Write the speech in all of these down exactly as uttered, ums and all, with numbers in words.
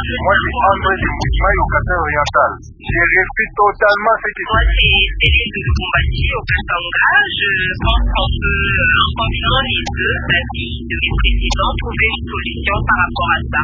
Moi, je suis André de Mouchmaï au Catin oriental. J'ai refait totalement ce qui se Moi, c'est Céline de Combati au Katanga. Je pense qu'on peut, en combinant les deux avis de mes présidents, trouver une solution par rapport à ça.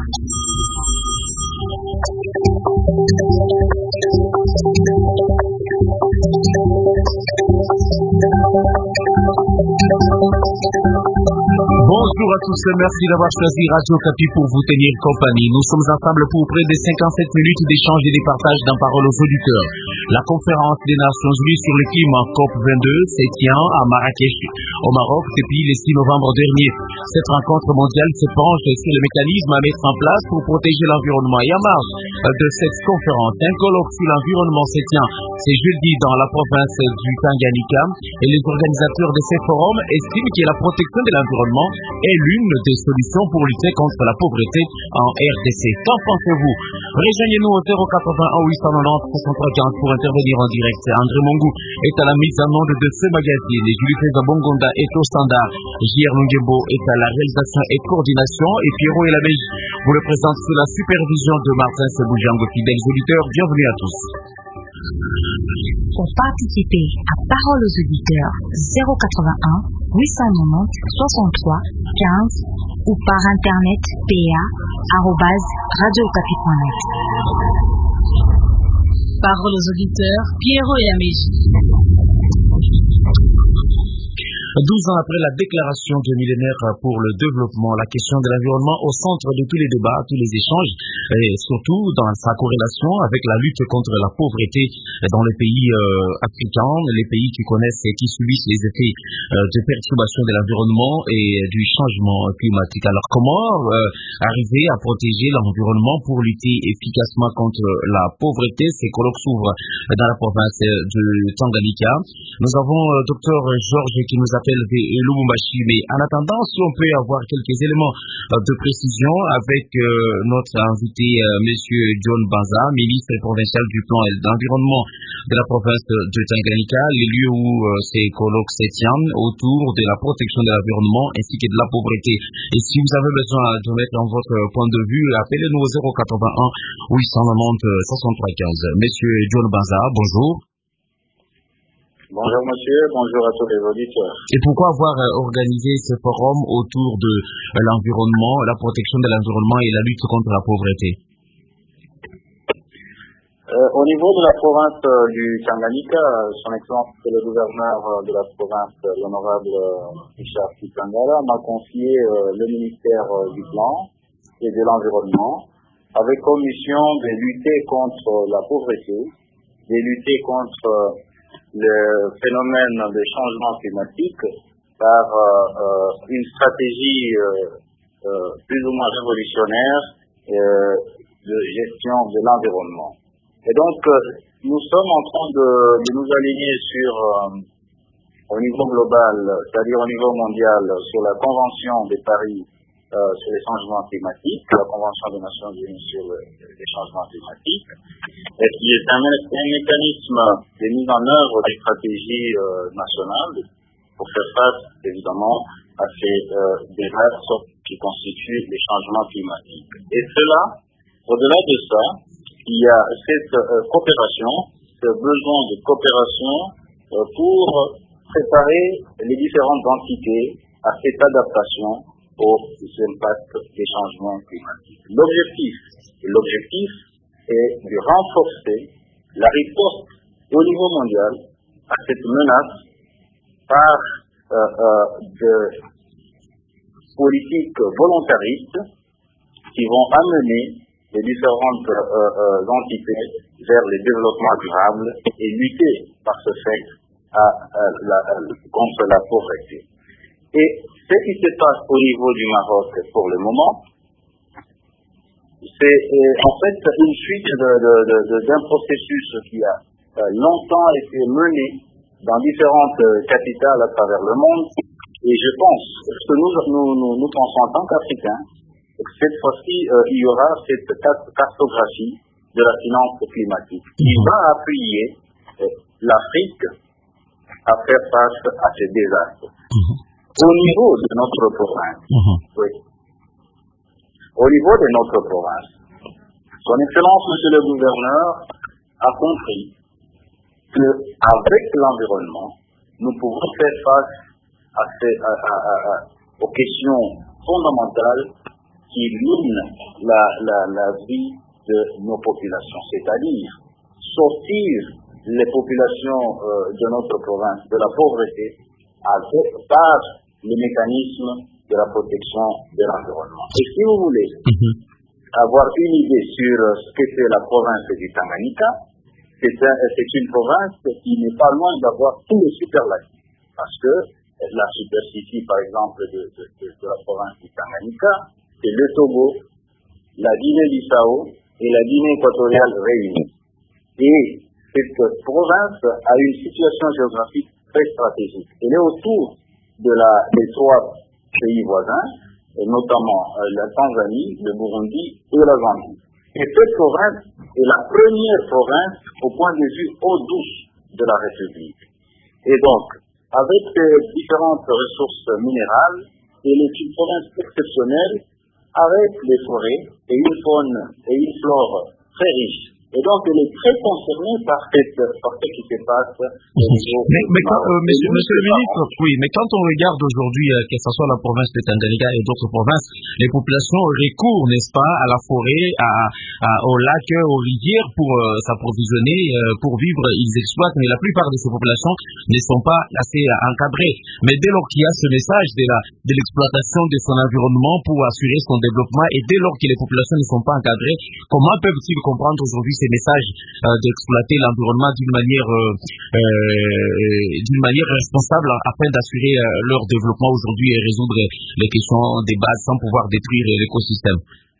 Bonjour à tous, merci d'avoir choisi Radio Okapi pour vous tenir compagnie. Nous sommes ensemble pour près de cinquante-sept minutes d'échange et de partage d'un parole aux auditeurs. La conférence des Nations Unies sur le climat COP vingt-deux se tient à Marrakech, au Maroc, depuis le six novembre dernier. Cette rencontre mondiale se penche sur le mécanisme à mettre en place pour protéger l'environnement. Et en marge de cette conférence, un colloque sur l'environnement se tient ce jeudi dans la province du Tanganyika et les organisateurs de ces forums estiment que la protection de l'environnement est l'une des solutions pour lutter contre la pauvreté en R D C. Qu'en pensez-vous? Rejoignez-nous au zéro quatre-vingt-un huit cent quatre-vingt-dix soixante-trois quinze pour intervenir en direct. André Mongou est à la mise en onde de ce magazine. Julie Feza Bongonda est au standard. J R Lungembo est à la réalisation et coordination. Et Pierrot et la Belge vous le présente sous la supervision de Martin Seboujango. Fidèles auditeurs, bienvenue à tous. Pour participer à Parole aux auditeurs, zéro quatre-vingt-un huit cent quatre-vingt-dix soixante-trois quinze ou par internet p a arobase radio okapi point net. Parole aux auditeurs, Pierrot et Amélie. douze ans après la déclaration du millénaire pour le développement, la question de l'environnement au centre de tous les débats, tous les échanges, et surtout dans sa corrélation avec la lutte contre la pauvreté dans les pays euh, africains, les pays qui connaissent et qui subissent les effets euh, de perturbation de l'environnement et du changement climatique. Alors comment euh, arriver à protéger l'environnement pour lutter efficacement contre la pauvreté? Ces colloques s'ouvrent dans la province de Tanganyika. Nous avons euh, docteur Georges qui nous appelle de Lubumbashi, mais en attendant, si on peut avoir quelques éléments de précision avec euh, notre invité, euh, monsieur John Banza, ministre provincial du plan et de l'environnement de la province de Tanganyika, les lieux où euh, ces colloques se tiennent autour de la protection de l'environnement ainsi que de la pauvreté. Et si vous avez besoin de mettre en votre point de vue, appelez-nous au zéro quatre-vingt-un huit cent quatre-vingt-dix soixante-trois quinze. Monsieur John Banza, bonjour. Bonjour monsieur, bonjour à tous les auditeurs. Et pourquoi avoir organisé ce forum autour de l'environnement, la protection de l'environnement et la lutte contre la pauvreté? euh, Au niveau de la province euh, du Tanganyika, son excellence le gouverneur euh, de la province, euh, l'honorable euh, Richard Kitangala, m'a confié euh, le ministère euh, du plan et de l'environnement avec comme mission de lutter contre la pauvreté, de lutter contre euh, le phénomène de changement climatique par euh, euh, une stratégie euh, euh, plus ou moins révolutionnaire euh, de gestion de l'environnement. Et donc, euh, nous sommes en train de, de nous aligner sur, euh, au niveau global, c'est-à-dire au niveau mondial, sur la Convention de Paris euh, sur les changements climatiques, la Convention des Nations Unies sur le, les changements climatiques, et qui est un, un mécanisme de mise en œuvre des stratégies euh, nationales pour faire face, évidemment, à ces euh, désastres qui constituent les changements climatiques. Et cela, au-delà de ça, il y a cette euh, coopération, ce besoin de coopération euh, pour préparer les différentes entités à cette adaptation aux impacts des changements climatiques. L'objectif, l'objectif est de renforcer la riposte au niveau mondial à cette menace par euh, euh, de politiques volontaristes qui vont amener les différentes euh, euh, entités vers le développement durable et lutter par ce fait à, à la, à, contre la pauvreté. Et ce qui se passe au niveau du Maroc pour le moment, c'est euh, en fait une suite de, de, de, de, d'un processus qui a euh, longtemps été mené dans différentes euh, capitales à travers le monde. Et je pense que nous, nous, nous, nous pensons en tant qu'Africains que cette fois-ci, euh, il y aura cette cartographie de la finance climatique qui va appuyer euh, l'Afrique à faire face à ces désastres. Mm-hmm. Au niveau de notre province, mm-hmm. oui, au niveau de notre province, Son Excellence, Monsieur le Gouverneur, a compris qu'avec l'environnement, nous pouvons faire face à ces, à, à, à, aux questions fondamentales qui minent la, la, la vie de nos populations, c'est-à-dire sortir les populations euh, de notre province de la pauvreté avec, par le mécanisme de la protection de l'environnement. Et si vous voulez mm-hmm. avoir une idée sur ce que c'est la province du Tanganyika, c'est, un, c'est une province qui n'est pas loin d'avoir tous les superlatifs. Parce que la superficie, par exemple, de, de, de, de la province du Tanganyika, c'est le Togo, la Guinée-Bissau et la Guinée équatoriale réunies. Et cette province a une situation géographique très stratégique. Elle est autour de la, des trois pays voisins, et notamment euh, la Tanzanie, le Burundi et la Zambie. Et cette province est la première province au point de vue eau douce de la République. Et donc, avec ces différentes ressources minérales, elle est une province exceptionnelle avec des forêts et une faune et une flore très riches. Et donc, elle est très concernée par, cette, par ce qui se passe. Mais, mais quand, euh, monsieur, monsieur le ministre, oui, mais quand on regarde aujourd'hui, euh, que ce soit la province de Tanganyika et d'autres provinces, les populations recourent, n'est-ce pas, à la forêt, à, à, aux lacs, aux rivières pour euh, s'approvisionner, euh, pour vivre, ils exploitent, mais la plupart de ces populations ne sont pas assez euh, encadrées. Mais dès lors qu'il y a ce message de, la, de l'exploitation de son environnement pour assurer son développement, et dès lors que les populations ne sont pas encadrées, comment peuvent-ils comprendre aujourd'hui ces messages euh, d'exploiter l'environnement d'une manière euh, euh, d'une manière responsable afin d'assurer euh, leur développement aujourd'hui et résoudre les questions des bases sans pouvoir détruire l'écosystème?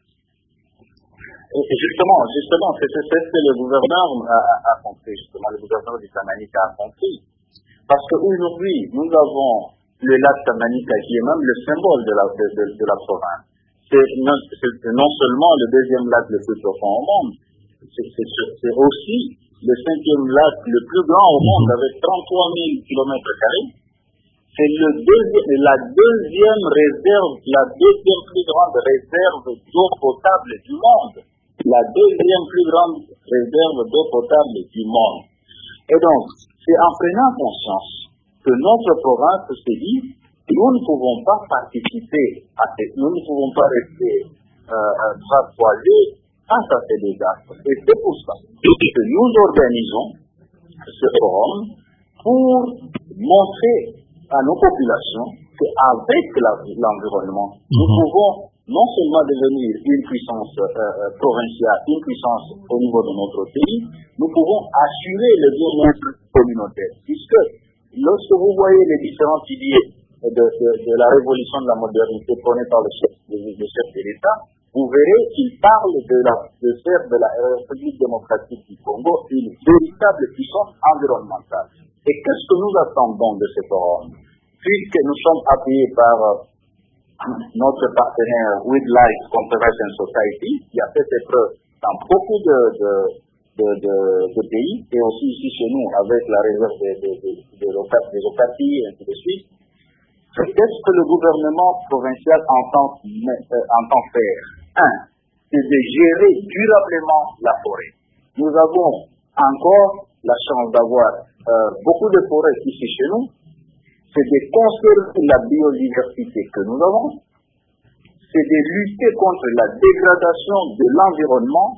Et justement, justement, c'est ce que le gouverneur a, a compris, justement, le gouverneur du Tanganyika a compris. Parce qu'aujourd'hui, nous avons le lac Tanganyika qui est même le symbole de la, de, de, de la province. C'est non, c'est non seulement le deuxième lac le plus profond au monde, C'est, c'est, c'est aussi le cinquième lac le plus grand au monde avec trente-trois mille kilomètres carrés. C'est le deuxième, la deuxième réserve, la deuxième plus grande réserve d'eau potable du monde. La deuxième plus grande réserve d'eau potable du monde. Et donc, c'est en prenant conscience que notre province se dit, nous ne pouvons pas participer à cette, nous ne pouvons pas rester euh, bras croisés face à ces désastres. Et c'est pour ça que nous organisons ce forum pour montrer à nos populations qu'avec la, l'environnement, nous pouvons non seulement devenir une puissance euh, provinciale, une puissance au niveau de notre pays, nous pouvons assurer le bien-être communautaire. Puisque lorsque vous voyez les différents piliers de, de, de la révolution de la modernité prônée par le chef, le, le chef de l'État, vous verrez qu'il parle de, la, de faire de la République démocratique du Congo une véritable puissance environnementale. Et qu'est-ce que nous attendons de ce forum? Puisque nous sommes appuyés par euh, notre partenaire Wildlife Conservation Society, qui a fait ses preuves dans beaucoup de, de, de, de, de pays, et aussi ici chez nous avec la réserve des de, de, de, de, des Okapi et ainsi de suite. Qu'est-ce que le gouvernement provincial entend, euh, entend faire? Un, c'est de gérer durablement la forêt. Nous avons encore la chance d'avoir euh, beaucoup de forêts ici chez nous. C'est de conserver la biodiversité que nous avons. C'est de lutter contre la dégradation de l'environnement,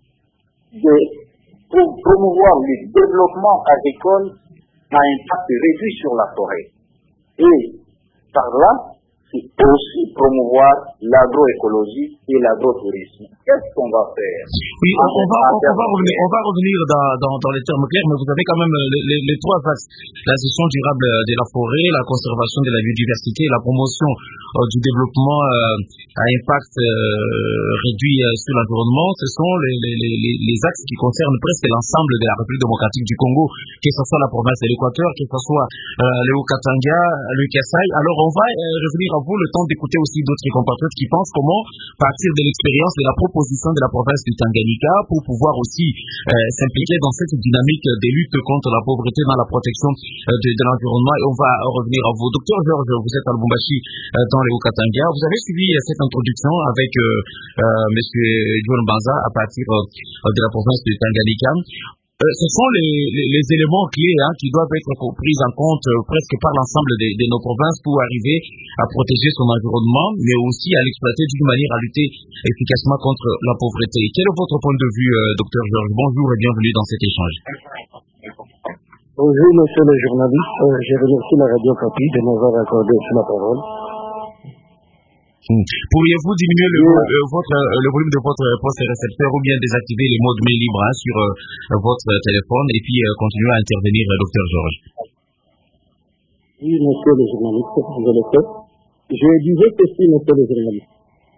de pour promouvoir le développement agricole à impact réduit sur la forêt. Et par là, c'est aussi promouvoir l'agroécologie et l'agrotourisme. Qu'est-ce qu'on va faire? Oui, on, on, va, on, va, revenir, on va revenir dans, dans, dans les termes clairs, mais vous avez quand même les, les, les trois axes. La gestion durable de la forêt, la conservation de la biodiversité et la promotion euh, du développement euh, à impact euh, réduit euh, sur l'environnement. Ce sont les, les, les, les axes qui concernent presque l'ensemble de la République démocratique du Congo, que ce soit la province de l'Équateur, que ce soit euh, le Haut-Katanga, le Kasaï. Alors on va euh, revenir à vous le temps d'écouter aussi d'autres compatriotes qui pensent comment partir de l'expérience de la proposition de la province du Tanganyika pour pouvoir aussi euh, s'impliquer dans cette dynamique des luttes contre la pauvreté dans la protection euh, de, de l'environnement. Et on va revenir à vous. Docteur Georges, vous êtes à Lubumbashi euh, dans les Haut-Katanga. Vous avez suivi euh, cette introduction avec euh, euh, M. John Banza à partir euh, de la province du Tanganyika. Euh, ce sont les, les, les éléments clés hein, qui doivent être pris en compte euh, presque par l'ensemble de, de nos provinces pour arriver à protéger son environnement, mais aussi à l'exploiter d'une manière à lutter efficacement contre la pauvreté. Quel est votre point de vue, euh, docteur Georges? Bonjour et bienvenue dans cet échange. Bonjour, monsieur le journaliste. Euh, je remercie la Radio Capi de nous avoir accordé aussi la parole. Pourriez-vous diminuer le, oui. euh, votre, euh, le volume de votre poste récepteur ou bien désactiver les modes mail libres hein, sur euh, votre téléphone et puis euh, continuer à intervenir, euh, docteur Georges? Oui, monsieur le journaliste, je le fais. Je disais ceci, monsieur le journaliste.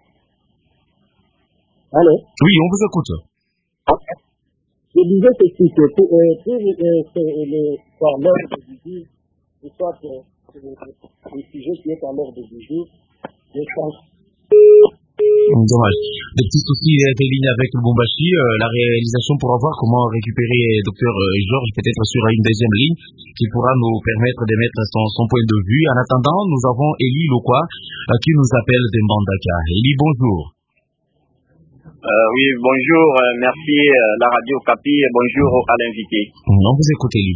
Allô? Oui, on vous écoute. Je disais ceci, que pour, euh, pour euh, le, par l'ordre du jour, soit euh, le sujet qui est à l'ordre du jour, je pense. Dommage. Des petits soucis des lignes avec Lubumbashi. Euh, la réalisation pourra voir comment récupérer docteur Georges peut-être sur une deuxième ligne qui pourra nous permettre d'émettre son, son point de vue. En attendant, nous avons Élie Lokwa euh, qui nous appelle de Mbandaka. Élie, bonjour. Euh, oui, bonjour. Euh, merci euh, la Radio Capi et bonjour à l'invité. On vous écoute, Élie.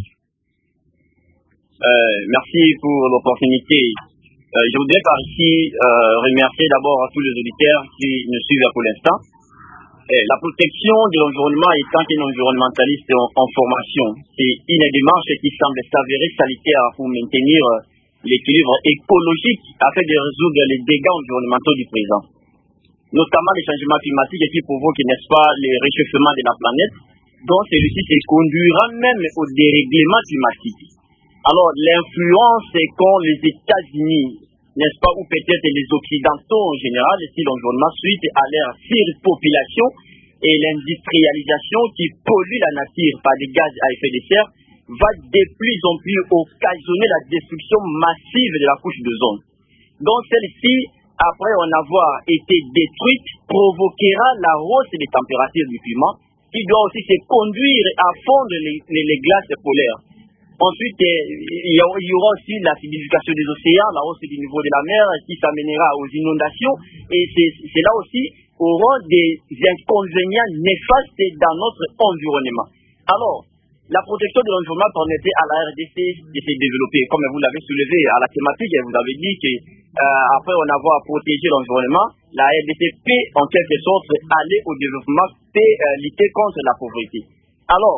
Euh, merci pour l'opportunité. Euh, je voudrais par ici euh, remercier d'abord à tous les auditeurs qui nous suivent pour l'instant. Et la protection de l'environnement étant un environnementaliste en, en formation, c'est une démarche qui semble s'avérer salutaire pour maintenir l'équilibre écologique afin de résoudre les dégâts environnementaux du présent. Notamment les changements climatiques qui provoquent, n'est-ce pas, le réchauffement de la planète, dont celui-ci se conduira même au dérèglement climatique. Alors, l'influence qu'ont les États-Unis, n'est-ce pas, ou peut-être les Occidentaux en général, si l'environnement suite à leur surpopulation et l'industrialisation qui pollue la nature par des gaz à effet de serre, va de plus en plus occasionner la destruction massive de la couche d'ozone. Donc celle-ci, après en avoir été détruite, provoquera la hausse des températures du climat, qui doit aussi se conduire à fondre les, les, les glaces polaires. Ensuite, il y aura aussi l'acidification des océans, la hausse du niveau de la mer qui s'amènera aux inondations, et c'est là aussi auront des inconvénients néfastes dans notre environnement. Alors, la protection de l'environnement permettait à la R D C de se développer, comme vous l'avez soulevé à la thématique, et vous avez dit que euh, après en avoir protégé l'environnement, la R D C peut en quelque sorte aller au développement, peut euh, lutter contre la pauvreté. Alors,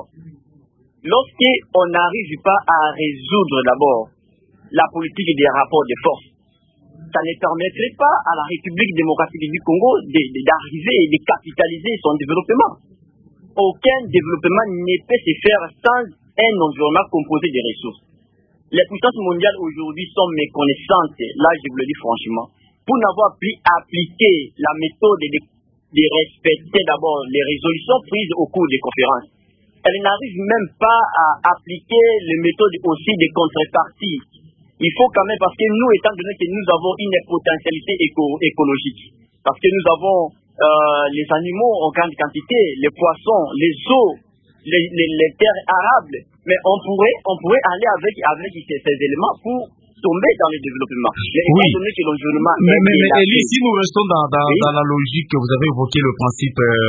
lorsqu'on n'arrive pas à résoudre d'abord la politique des rapports de force, ça ne permettrait pas à la République démocratique du Congo d'arriver et de capitaliser son développement. Aucun développement ne peut se faire sans un environnement composé de ressources. Les puissances mondiales aujourd'hui sont méconnaissantes, là je vous le dis franchement, pour n'avoir pu appliquer la méthode de, de respecter d'abord les résolutions prises au cours des conférences. Elles n'arrivent même pas à appliquer les méthodes aussi des contreparties. Il faut quand même, parce que nous, étant donné que nous avons une potentialité éco écologique, parce que nous avons euh, les animaux en grande quantité, les poissons, les eaux, les, les, les terres arables, mais on pourrait, on pourrait aller avec, avec ces, ces éléments pour tomber dans le développement. Mais oui. étant donné que l'environnement mais, mais, mais Élie, si nous restons dans, dans, oui. dans la logique que vous avez évoqué, le principe euh,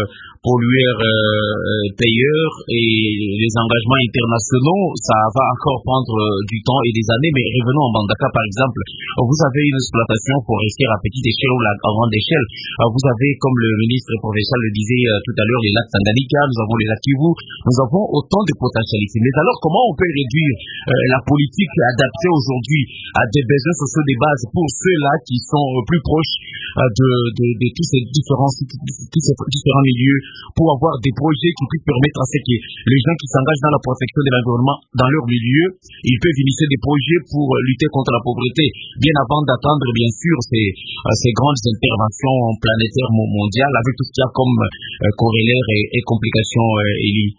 pollueur-payeur euh, et les engagements internationaux, ça va encore prendre euh, du temps et des années, mais revenons en Mbandaka par exemple. Vous avez une exploitation forestière à petite échelle ou à grande échelle. Vous avez, comme le ministre provincial le disait euh, tout à l'heure, les lacs Tanganyika, nous avons les lacs Kivu, nous avons autant de potentialités. Mais alors, comment on peut réduire euh, la politique adaptée aujourd'hui à des besoins sociaux de base pour ceux-là qui sont euh, plus proches euh, de, de, de tous ces différents, tous ces différents milieux, pour avoir des projets qui puissent permettre à ce que les gens qui s'engagent dans la protection de l'environnement dans leur milieu, ils peuvent initier des projets pour lutter contre la pauvreté, bien avant d'attendre bien sûr ces, euh, ces grandes interventions planétaires mondiales avec tout ce qu'il y a comme euh, corrélaires et, et complications, euh, Élie.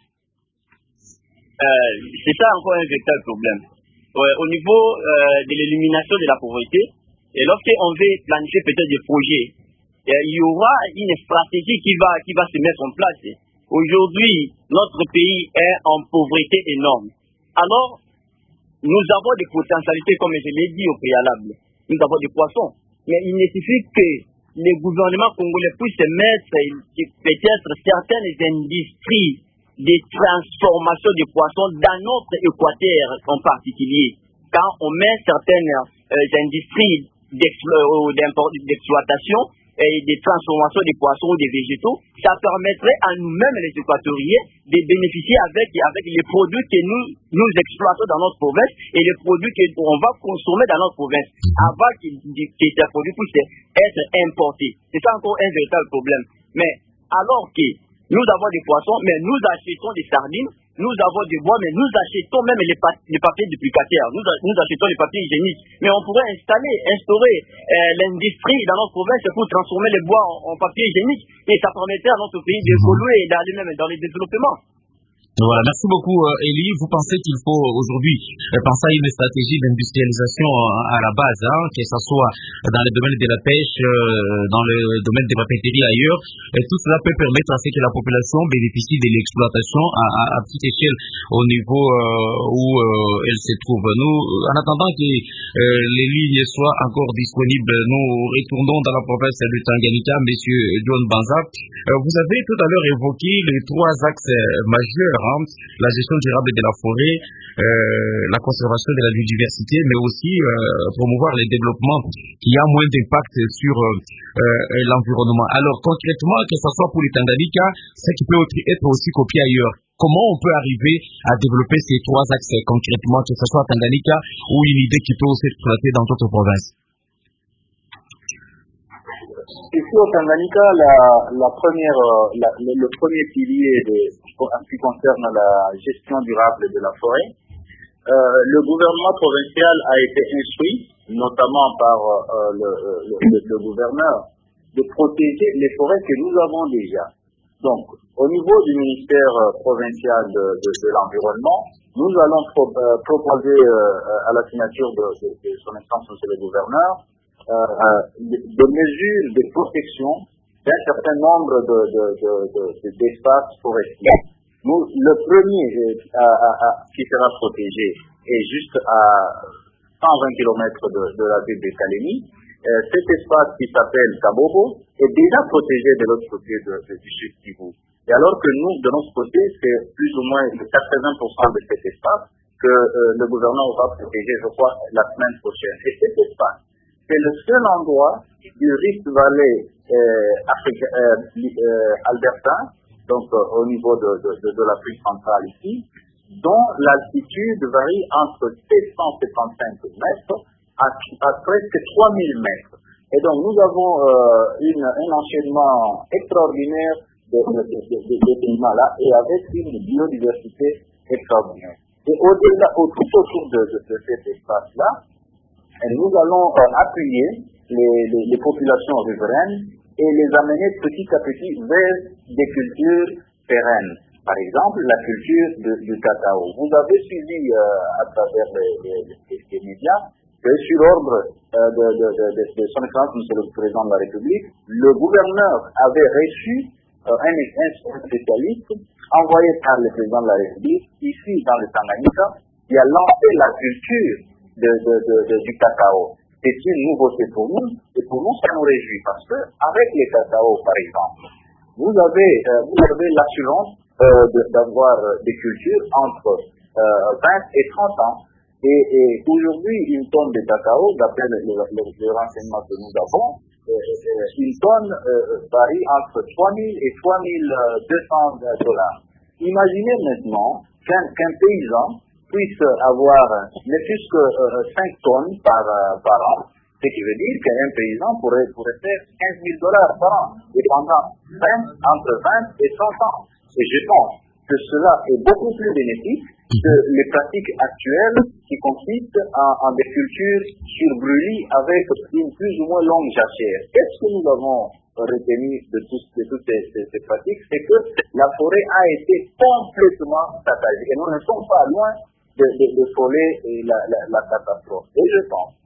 Euh, c'est ça encore un véritable problème. Ouais, au niveau euh, de l'élimination de la pauvreté, Et lorsqu'on veut planifier peut-être des projets, il y aura une stratégie qui va, qui va se mettre en place. Aujourd'hui, notre pays est en pauvreté énorme. Alors, nous avons des potentialités, comme je l'ai dit au préalable. Nous avons des poissons. Mais il nécessite que les gouvernements congolais puissent mettre peut-être certaines industries de transformation des poissons dans notre Équateur en particulier. Quand on met certaines euh, industries d'exploitation et de transformation des poissons ou des végétaux, ça permettrait à nous-mêmes les Équatoriens de bénéficier avec, avec les produits que nous, nous exploitons dans notre province et les produits qu'on va consommer dans notre province avant que, que ces produits puissent être importés. C'est ça encore un véritable problème. Mais alors que nous avons des poissons, mais nous achetons des sardines, nous avons des bois, mais nous achetons même les, pa les papiers duplicataires, nous, nous achetons les papiers hygiéniques. Mais on pourrait installer, instaurer euh, l'industrie dans notre province pour transformer les bois en, en papier hygiénique et ça permettrait à notre pays d'évoluer et d'aller même dans les développements. Voilà, merci beaucoup euh, Elie. Vous pensez qu'il faut aujourd'hui euh, penser à une stratégie d'industrialisation euh, à la base, hein, que ce soit dans le domaine de la pêche, euh, dans le domaine de la papeterie ailleurs, et tout cela peut permettre à ce que la population bénéficie de l'exploitation à, à, à petite échelle au niveau euh, où euh, elle se trouve. Nous, en attendant que euh, les lignes soient encore disponibles, nous retournons dans la province de Tanganyika. Monsieur John Banza, euh, vous avez tout à l'heure évoqué les trois axes majeurs, la gestion durable de la forêt, euh, la conservation de la biodiversité, mais aussi euh, promouvoir le développement qui a moins d'impact sur euh, euh, l'environnement. Alors concrètement, que ce soit pour les Tanganyika, ce qui peut être aussi copié ailleurs. Comment on peut arriver à développer ces trois axes concrètement, que ce soit à Tanganyika ou une idée qui peut aussi être exploitée dans d'autres provinces? Ici au Tanganyika, la, la première, la, le, le premier pilier de, en ce qui concerne la gestion durable de la forêt, euh, le gouvernement provincial a été instruit, notamment par euh, le, le, le, le gouverneur, de protéger les forêts que nous avons déjà. Donc, au niveau du ministère provincial de, de, de l'environnement, nous allons pro, euh, proposer euh, à la signature de, de, de son excellence monsieur le gouverneur Euh, euh, des mesures de protection d'un certain nombre de, de, de, de, de, d'espaces forestiers. Nous, le premier euh, à, à, à, qui sera protégé est juste à cent vingt kilomètres de, de la ville de Kalemi. Euh, cet espace qui s'appelle Kabobo est déjà protégé de l'autre côté de, de, du sud Kivu. Et alors que nous, de notre côté, c'est plus ou moins quatre-vingts pour cent de cet espace que euh, le gouvernement va protéger, je crois, la semaine prochaine. Et cet espace, c'est le seul endroit du Rift Valley euh, Afrique, euh, euh, albertain, donc euh, au niveau de, de, de, de l'Afrique centrale ici, dont l'altitude varie entre sept cent septante-cinq mètres à, à presque trois mille mètres. Et donc nous avons euh, une, un enchaînement extraordinaire de, de, de, de, de, de climats-là et avec une biodiversité extraordinaire. Et au-delà, au, tout autour de, de, de cet espace-là, et nous allons euh, appuyer les, les, les populations riveraines et les amener petit à petit vers des cultures pérennes. Par exemple, la culture de, du cacao. Vous avez suivi euh, à travers les, les, les, les médias que sur ordre euh, de, de, de, de, de son excellence, monsieur le président de la République, le gouverneur avait reçu euh, un, un spécialiste envoyé par le président de la République ici dans le Tanganyika qui a lancé la culture de, de, de, de, du cacao. C'est une nouveauté pour nous et pour nous ça nous réjouit parce que avec les cacao par exemple, vous avez, euh, vous avez l'assurance euh, d'avoir des cultures entre euh, vingt et trente ans. Et, et aujourd'hui, une tonne de cacao, d'après les, les, les renseignements que nous avons, euh, euh, une tonne euh, varie entre trois mille et trois mille deux cents dollars. Imaginez maintenant qu'un qu'un paysan puisse avoir ne plus que euh, cinq tonnes par, euh, par an, ce qui veut dire qu'un paysan pourrait, pourrait faire quinze mille dollars par an, et pendant vingt, entre vingt et trente ans. Et je pense que cela est beaucoup plus bénéfique que les pratiques actuelles qui consistent en, en des cultures sur brûlis avec une plus ou moins longue jachère. Qu'est-ce que nous avons retenu de, tous, de toutes ces, ces, ces pratiques? C'est que la forêt a été complètement saccagée. Et nous ne sommes pas loin de, de, de frôler la, la, la catastrophe. Et je pense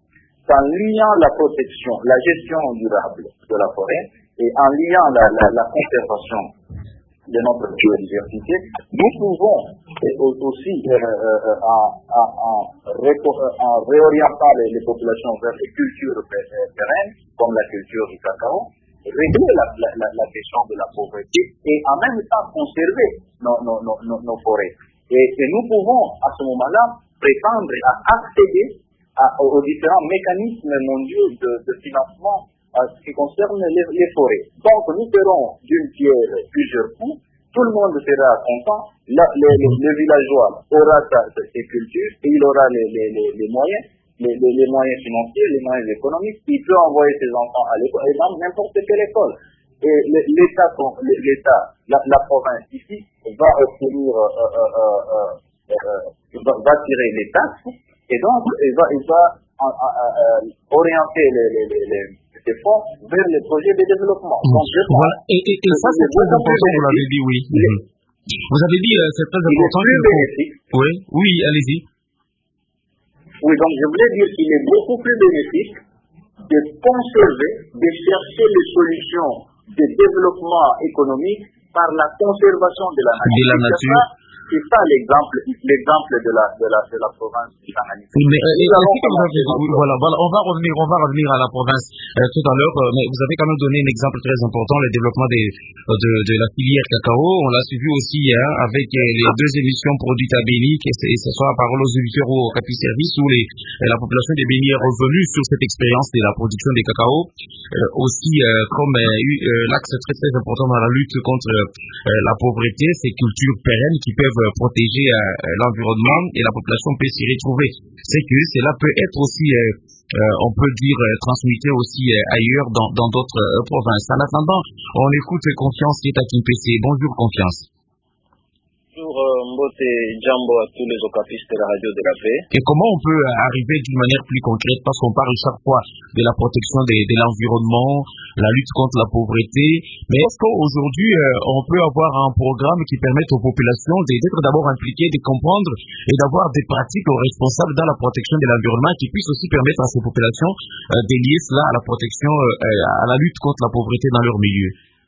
qu'en liant la protection, la gestion durable de la forêt et en liant la, la, la conservation de notre biodiversité, nous pouvons aussi, euh, euh, en, en, en, en réorientant les, les populations vers les cultures pérennes, comme la culture du cacao, régler la, la, la, la question de la pauvreté et en même temps conserver nos, nos, nos, nos forêts. Et, et nous pouvons, à ce moment-là, prétendre à accéder à, aux différents mécanismes mondiaux de, de financement en ce qui concerne les, les forêts. Donc, nous ferons d'une pierre plusieurs coups. Tout le monde sera content. Le, le, le, le villageois aura sa, ses cultures et il aura les, les, les, les moyens, les, les, les moyens financiers, les moyens économiques. Il peut envoyer ses enfants à l'école, et dans n'importe quelle école. Et l'État, l'État, la, la province ici va obtenir, euh, euh, euh, euh, va, va tirer les taxes et donc il va, il va euh, euh, orienter les, les, les, les des fonds vers les projets de développement. Mmh. Donc, je voilà. Et, et, et ça, c'est très important, vous l'avez dit, oui. Mmh. Vous avez dit, euh, c'est très il important. Est plus faut... bénéfique. Oui, oui, allez-y. Oui, donc je voulais dire qu'il est beaucoup plus bénéfique de conserver, de chercher les solutions de développement économique par la conservation de la nature. De la nature. C'est ça l'exemple, l'exemple de la, de la, de la province du Tanganyika. Mais, euh, et, que vous avez, voilà, voilà, on va revenir, on va revenir à la province euh, tout à l'heure, euh, mais vous avez quand même donné un exemple très important, le développement des, de, de la filière cacao. On l'a suivi aussi hein, avec euh, les deux émissions produites à Béni, que ce soit à Parole aux auditeurs ou au Capi Service, où les, la population des Béni est revenue sur cette expérience de la production des cacao. Euh, aussi, euh, comme euh, euh, l'axe très très important dans la lutte contre euh, la pauvreté, ces cultures pérennes qui peuvent protéger euh, l'environnement et la population peut s'y retrouver. C'est que cela peut être aussi, euh, euh, on peut dire, euh, transmuté aussi euh, ailleurs dans, dans d'autres euh, provinces. En attendant, on écoute Confiance qui est à Kimpese. Bonjour Confiance. Bonjour euh, Mbote Djambo à tous les okapistes de la radio de la paix. Et comment on peut arriver d'une manière plus concrète, parce qu'on parle chaque fois de la protection de, de l'environnement, la lutte contre la pauvreté, mais est-ce qu'aujourd'hui euh, on peut avoir un programme qui permette aux populations d'être d'abord impliquées, de comprendre et d'avoir des pratiques responsables dans la protection de l'environnement qui puissent aussi permettre à ces populations euh, de lier cela à la protection, euh, à la lutte contre la pauvreté dans leur milieu?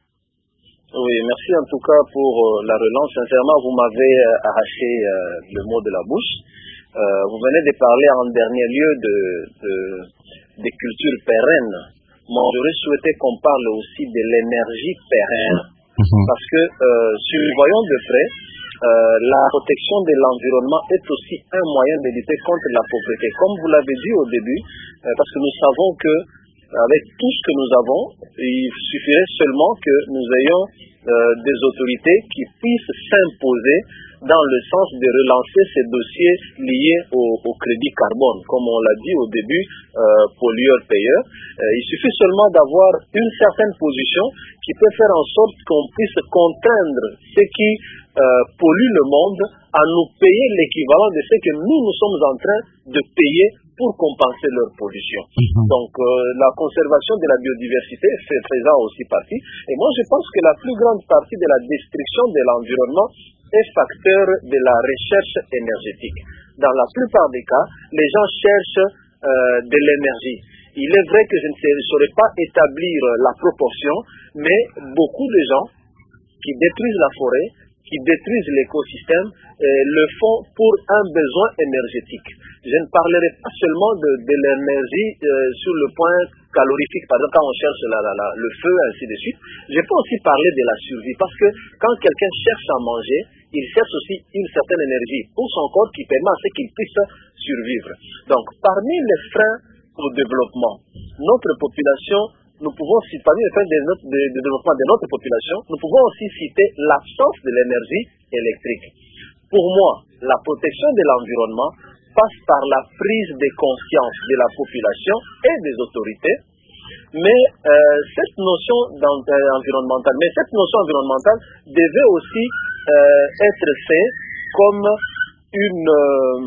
Oui, merci en tout cas pour euh, la relance. Sincèrement, vous m'avez euh, arraché euh, le mot de la bouche. Euh, vous venez de parler en dernier lieu de, de, des cultures pérennes. Moi, j'aurais souhaité qu'on parle aussi de l'énergie pérenne. Mm-hmm. Parce que, euh, si nous voyons de près, euh, la protection de l'environnement est aussi un moyen de lutter contre la pauvreté. Comme vous l'avez dit au début, euh, parce que nous savons que avec tout ce que nous avons, il suffirait seulement que nous ayons euh, des autorités qui puissent s'imposer dans le sens de relancer ces dossiers liés au, au crédit carbone. Comme on l'a dit au début, euh, pollueur-payeur. Euh, il suffit seulement d'avoir une certaine position qui peut faire en sorte qu'on puisse contraindre ceux qui euh, polluent le monde à nous payer l'équivalent de ce que nous, nous sommes en train de payer pour compenser leur pollution. Mm-hmm. Donc, euh, la conservation de la biodiversité fait présent aussi partie. Et moi, je pense que la plus grande partie de la destruction de l'environnement est facteur de la recherche énergétique. Dans la plupart des cas, les gens cherchent euh, de l'énergie. Il est vrai que je ne saurais pas établir la proportion, mais beaucoup de gens qui détruisent la forêt, qui détruisent l'écosystème, euh, le font pour un besoin énergétique. Je ne parlerai pas seulement de, de l'énergie euh, sur le point calorifique, par exemple quand on cherche la, la, la, le feu, ainsi de suite. Je peux aussi parler de la survie, parce que quand quelqu'un cherche à manger, il cherche aussi une certaine énergie pour son corps qui permet à ce qu'il puisse survivre. Donc, parmi les freins au développement, notre population, nous pouvons citer, parmi les freins de, notre, de, de développement de notre population, nous pouvons aussi citer l'absence de l'énergie électrique. Pour moi, la protection de l'environnement passe par la prise de conscience de la population et des autorités, mais euh, cette notion environnementale, mais cette notion environnementale devait aussi euh, être faite comme une... Euh,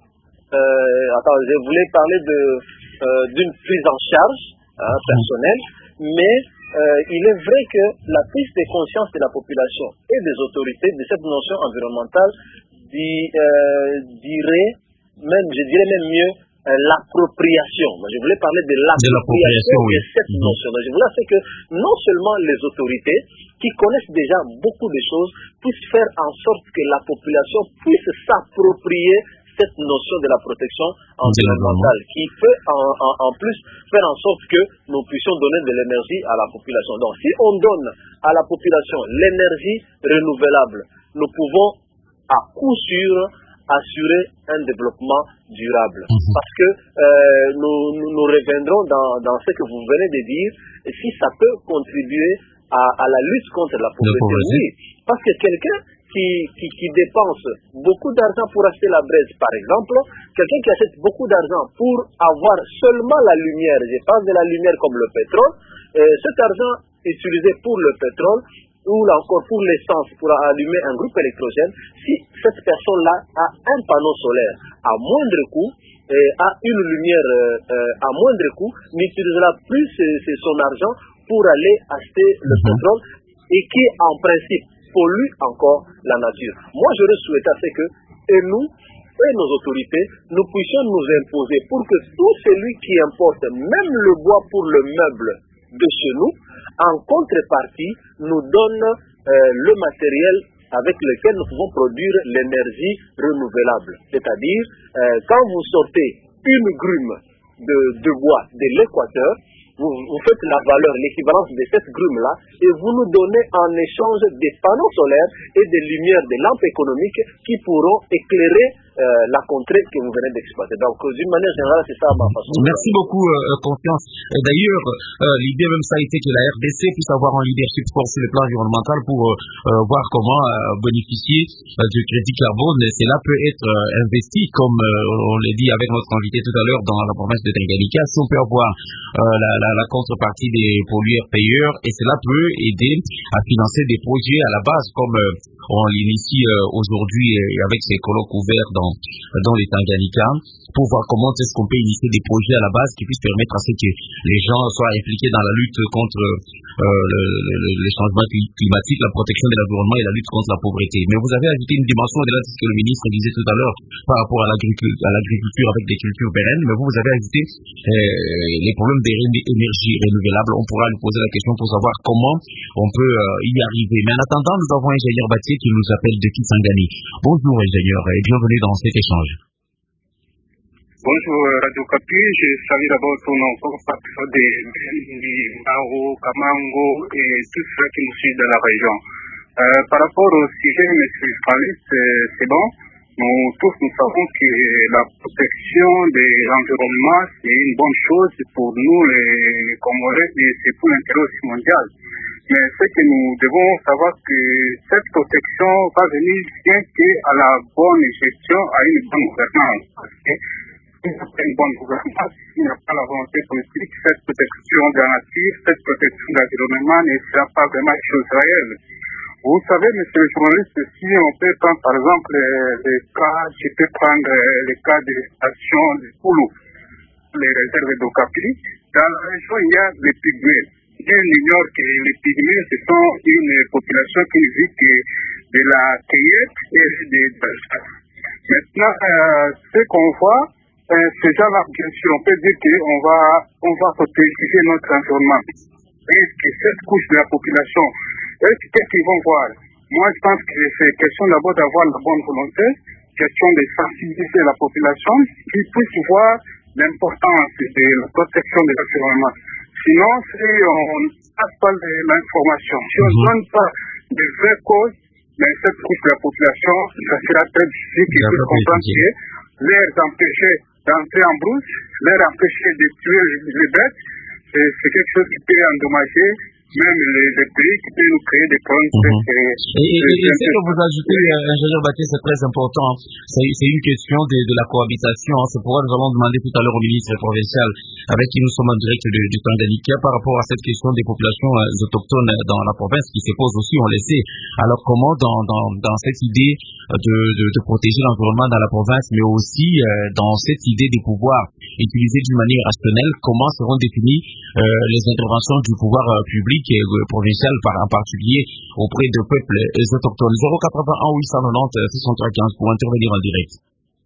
euh, attends, je voulais parler de euh, d'une prise en charge hein, personnelle, mais euh, il est vrai que la prise de conscience de la population et des autorités de cette notion environnementale dit, euh, dirait même, je dirais même mieux, l'appropriation. Je voulais parler de l'appropriation de, de cette oui. notion. Donc, je voulais dire que non seulement les autorités qui connaissent déjà beaucoup de choses puissent faire en sorte que la population puisse s'approprier cette notion de la protection environnementale qui peut en, en, en plus faire en sorte que nous puissions donner de l'énergie à la population. Donc si on donne à la population l'énergie renouvelable, nous pouvons à coup sûr assurer un développement durable. Mm-hmm. Parce que euh, nous, nous, nous reviendrons dans, dans ce que vous venez de dire, et si ça peut contribuer à, à la lutte contre la pauvreté. Oui, parce que quelqu'un Qui, qui, qui dépense beaucoup d'argent pour acheter la braise, par exemple, quelqu'un qui achète beaucoup d'argent pour avoir seulement la lumière, je parle de la lumière comme le pétrole, euh, cet argent utilisé pour le pétrole ou encore pour l'essence, pour allumer un groupe électrogène, si cette personne-là a un panneau solaire à moindre coût, euh, a une lumière euh, euh, à moindre coût, n'utilisera plus c'est, c'est son argent pour aller acheter le mm-hmm. pétrole et qui en principe pollue encore la nature. Moi, j'aurais souhaité à ce que, et nous, et nos autorités, nous puissions nous imposer pour que tout celui qui importe, même le bois pour le meuble de chez nous, en contrepartie, nous donne euh, le matériel avec lequel nous pouvons produire l'énergie renouvelable. C'est-à-dire, euh, quand vous sortez une grume de, de bois de l'équateur, Vous, vous faites la valeur, l'équivalence de cette grume-là, et vous nous donnez en échange des panneaux solaires et des lumières, des lampes économiques qui pourront éclairer euh, la contrée que vous venez d'exploiter. Donc, d'une manière générale, c'est ça ma façon. Merci beaucoup, euh, Confiance. D'ailleurs, euh, l'idée même ça a été que la R D C puisse avoir un leadership fort sur le plan environnemental pour euh, euh, voir comment euh, bénéficier euh, du crédit carbone. Et cela peut être euh, investi, comme euh, on l'a dit avec notre invité tout à l'heure dans la province de Tanganyika. Si on peut avoir euh, la, la la contrepartie des pollueurs-payeurs, et cela peut aider à financer des projets à la base, comme euh, on l'initie euh, aujourd'hui euh, avec ces colloques ouverts dans, dans les Tanganyika, pour voir comment est-ce qu'on peut initier des projets à la base qui puissent permettre à ce que les gens soient impliqués dans la lutte contre euh, le, le, les changements climatiques, la protection de l'environnement et la lutte contre la pauvreté. Mais vous avez ajouté une dimension au-delà de ce que le ministre disait tout à l'heure par rapport à l'agriculture, à l'agriculture avec des cultures pérennes, mais vous, vous avez ajouté euh, les problèmes des énergies renouvelables. On pourra lui poser la question pour savoir comment on peut euh, y arriver. Mais en attendant, nous avons un ingénieur Batier qui nous appelle de Kisangani. Bonjour ingénieur et bienvenue dans cet échange. Bonjour Radio Kapi, je salue d'abord tous nos compatriotes de Mao, Kamango et tous ceux qui nous suivent dans la région. Euh, par rapport au sujet, monsieur le journaliste, c'est bon. Nous tous nous savons que la protection de l'environnement c'est une bonne chose pour nous les Comoriens et c'est pour l'intérêt aussi mondial. Mais ce que nous devons savoir que cette protection va venir bien qu'à la bonne gestion, à une bonne gouvernance. Parce que s'il n'y a pas une bonne gouvernance, s'il n'y a pas la volonté politique, cette protection de la nature, cette protection de l'environnement ne sera pas vraiment une chose réelle. Vous savez, monsieur le journaliste, si on peut prendre par exemple les cas, je peux prendre les cas de l'extraction du Poulou, les réserves d'Okapi. Dans la région, il y a des pygmées. On ignore que les pygmées, ce sont une population qui vit de la cueillette et de la chasse. Maintenant, euh, ce qu'on voit, euh, ces gens-là, bien sûr, on peut dire qu'on va, on va protéger notre environnement. Est-ce que cette couche de la population, est-ce qu'est-ce qu'ils vont voir? Moi, je pense que c'est question d'abord d'avoir la bonne volonté, question de sensibiliser la population, qui puisse voir l'importance de la protection de l'environnement. Sinon, si on ne passe pas de l'information, si on ne donne pas de vraies causes, mais cette couche de la population, ça sera très difficile qu'ils puissent comprendre que leur empêcher d'entrer en brousse, leur empêcher de tuer les bêtes, c'est, c'est quelque chose qui peut endommager même les, les pays qui peuvent nous créer des problèmes. Mm-hmm. Et, et, et, et ce que vous ajoutez, ingénieur Batier, c'est très important. C'est, c'est une question de, de la cohabitation. C'est pourquoi nous allons demander tout à l'heure au ministre provincial, avec qui nous sommes en direct du, du Tanganyika, par rapport à cette question des populations euh, autochtones dans la province, qui se pose aussi, on le sait. Alors comment, dans, dans, dans cette idée de, de, de protéger l'environnement dans la province, mais aussi euh, dans cette idée de pouvoir utiliser d'une manière rationnelle, comment seront définies euh, les interventions du pouvoir euh, public et provincial, par, en particulier auprès de peuples autochtones. zéro quatre-vingt-un huit cent quatre-vingt-dix six cent quinze pour intervenir en direct.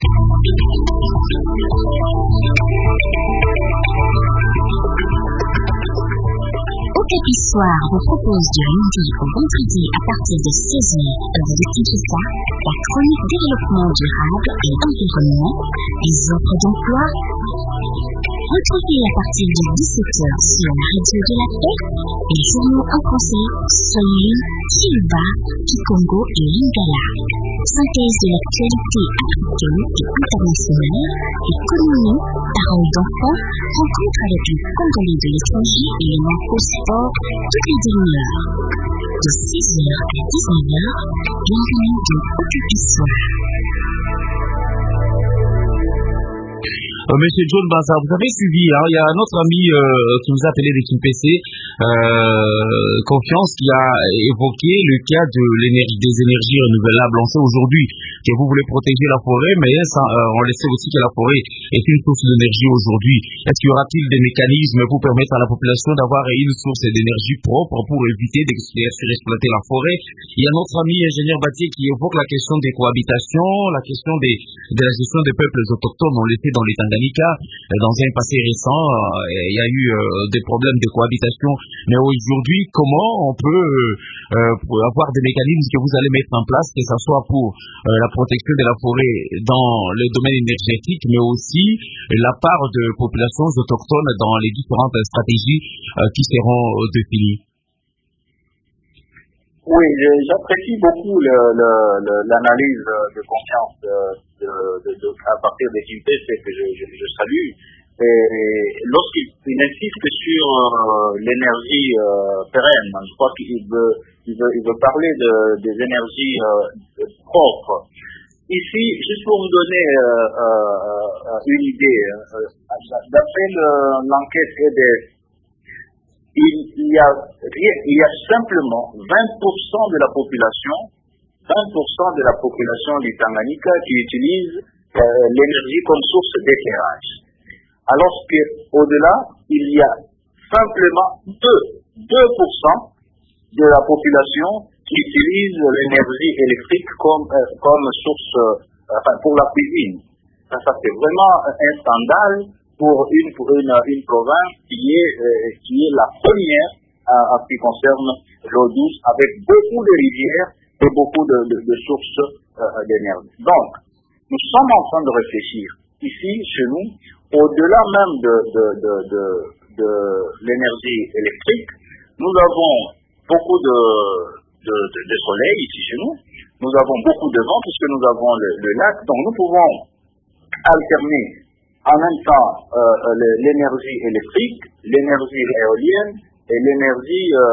Okapi Soir vous propose du lundi au vendredi à partir de seize heures heure de Kinshasa la chronique développement durable et environnement, les offres d'emploi. Retrouvez à partir de dix-sept heures sur la radio de la paix les journaux en français Soleil, Kiluba, Kikongo et Lingala. Synthèse de l'actualité africaine et internationale, économie, paroles d'enfants, rencontre avec les Congolais de l'étranger et les infos sport toutes les demi-heures. De six heures à dix-neuf heures, bienvenue dans Okapi Soir. Euh, Monsieur John Banza, vous avez suivi, hein, il y a un autre ami euh, qui nous a appelé d'équipe P C, euh, Confiance, qui a évoqué le cas de l'énergie, des énergies renouvelables. On sait aujourd'hui que vous voulez protéger la forêt, mais ça, euh, on le sait aussi que la forêt est une source d'énergie aujourd'hui. Est-ce qu'il y aura-t-il des mécanismes pour permettre à la population d'avoir une source d'énergie propre pour éviter d'exploiter la forêt? Il y a notre ami ingénieur Batier qui évoque la question des cohabitations, la question des, de la gestion des peuples autochtones. On le sait dans les Tanganyika, dans un passé récent, il y a eu des problèmes de cohabitation. Mais aujourd'hui, comment on peut euh, avoir des mécanismes que vous allez mettre en place, que ce soit pour euh, la protection de la forêt dans le domaine énergétique, mais aussi la part de populations autochtones dans les différentes stratégies euh, qui seront euh, définies? Oui, j'apprécie beaucoup le, le, le, l'analyse de Confiance de, de, de, à partir des I P C que je, je, je salue. Et lorsqu'il insiste sur euh, l'énergie euh, pérenne, je crois qu'il veut, il veut, il veut parler de, des énergies euh, propres. Ici, juste pour vous donner euh, euh, une idée, euh, d'après le, l'enquête E D F, il, il, y a, il y a simplement vingt pour cent de la population, vingt pour cent de la population du Tanganyika qui utilise euh, l'énergie comme source d'éclairage. Alors qu'au-delà, il y a simplement deux pour cent de la population qui utilise l'énergie électrique comme, euh, comme source euh, enfin, pour la cuisine. Ça, ça c'est vraiment un scandale pour une, pour une, une province qui est, euh, qui est la première euh, en ce qui concerne l'eau douce, avec beaucoup de rivières et beaucoup de, de, de sources euh, d'énergie. Donc, nous sommes en train de réfléchir ici, chez nous, au-delà même de, de, de, de, de l'énergie électrique. Nous avons beaucoup de, de, de, de soleil ici chez nous, nous avons beaucoup de vent puisque nous avons le, le lac, donc nous pouvons alterner en même temps euh, l'énergie électrique, l'énergie éolienne et l'énergie euh,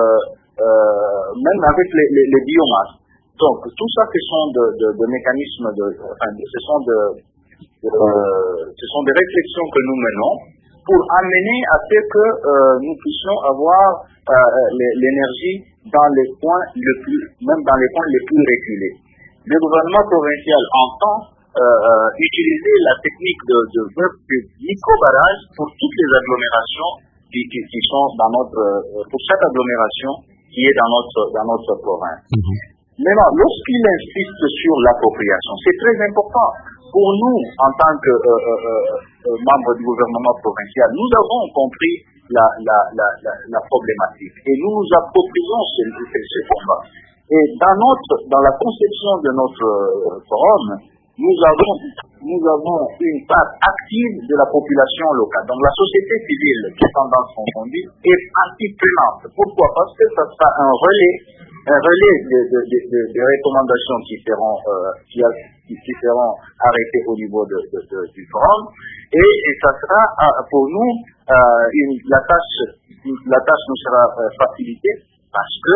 euh, même avec les, les, les biomasses. Donc tout ça ce sont de, de, de mécanismes, de, enfin ce sont de, de euh, ce sont des réflexions que nous menons pour amener à ce que euh, nous puissions avoir euh, l'énergie dans les points le plus, même dans les points les plus reculés. Le gouvernement provincial entend euh, euh, utiliser la technique de, de, de, de micro-barrage pour toutes les agglomérations qui, qui, qui sont dans notre, euh, pour chaque agglomération qui est dans notre, dans notre province. Mm-hmm. Maintenant, lorsqu'il insiste sur l'appropriation, c'est très important. Pour nous, en tant que euh, euh, euh, membres du gouvernement provincial, nous avons compris la, la, la, la, la problématique et nous nous approprions ce, ce, ce combat. Et dans, notre, dans la conception de notre euh, forum, nous avons, nous avons une part active de la population locale. Donc la société civile, qui est tendance confondue, est partie prenante. Pourquoi? Parce que ça sera un relais, un relais de, de, de, de, de recommandations qui seront, euh, qui, a, qui, qui seront arrêtées au niveau de, de, de, du forum. Et, et ça sera euh, pour nous, euh, une, la, tâche, la tâche nous sera euh, facilitée parce que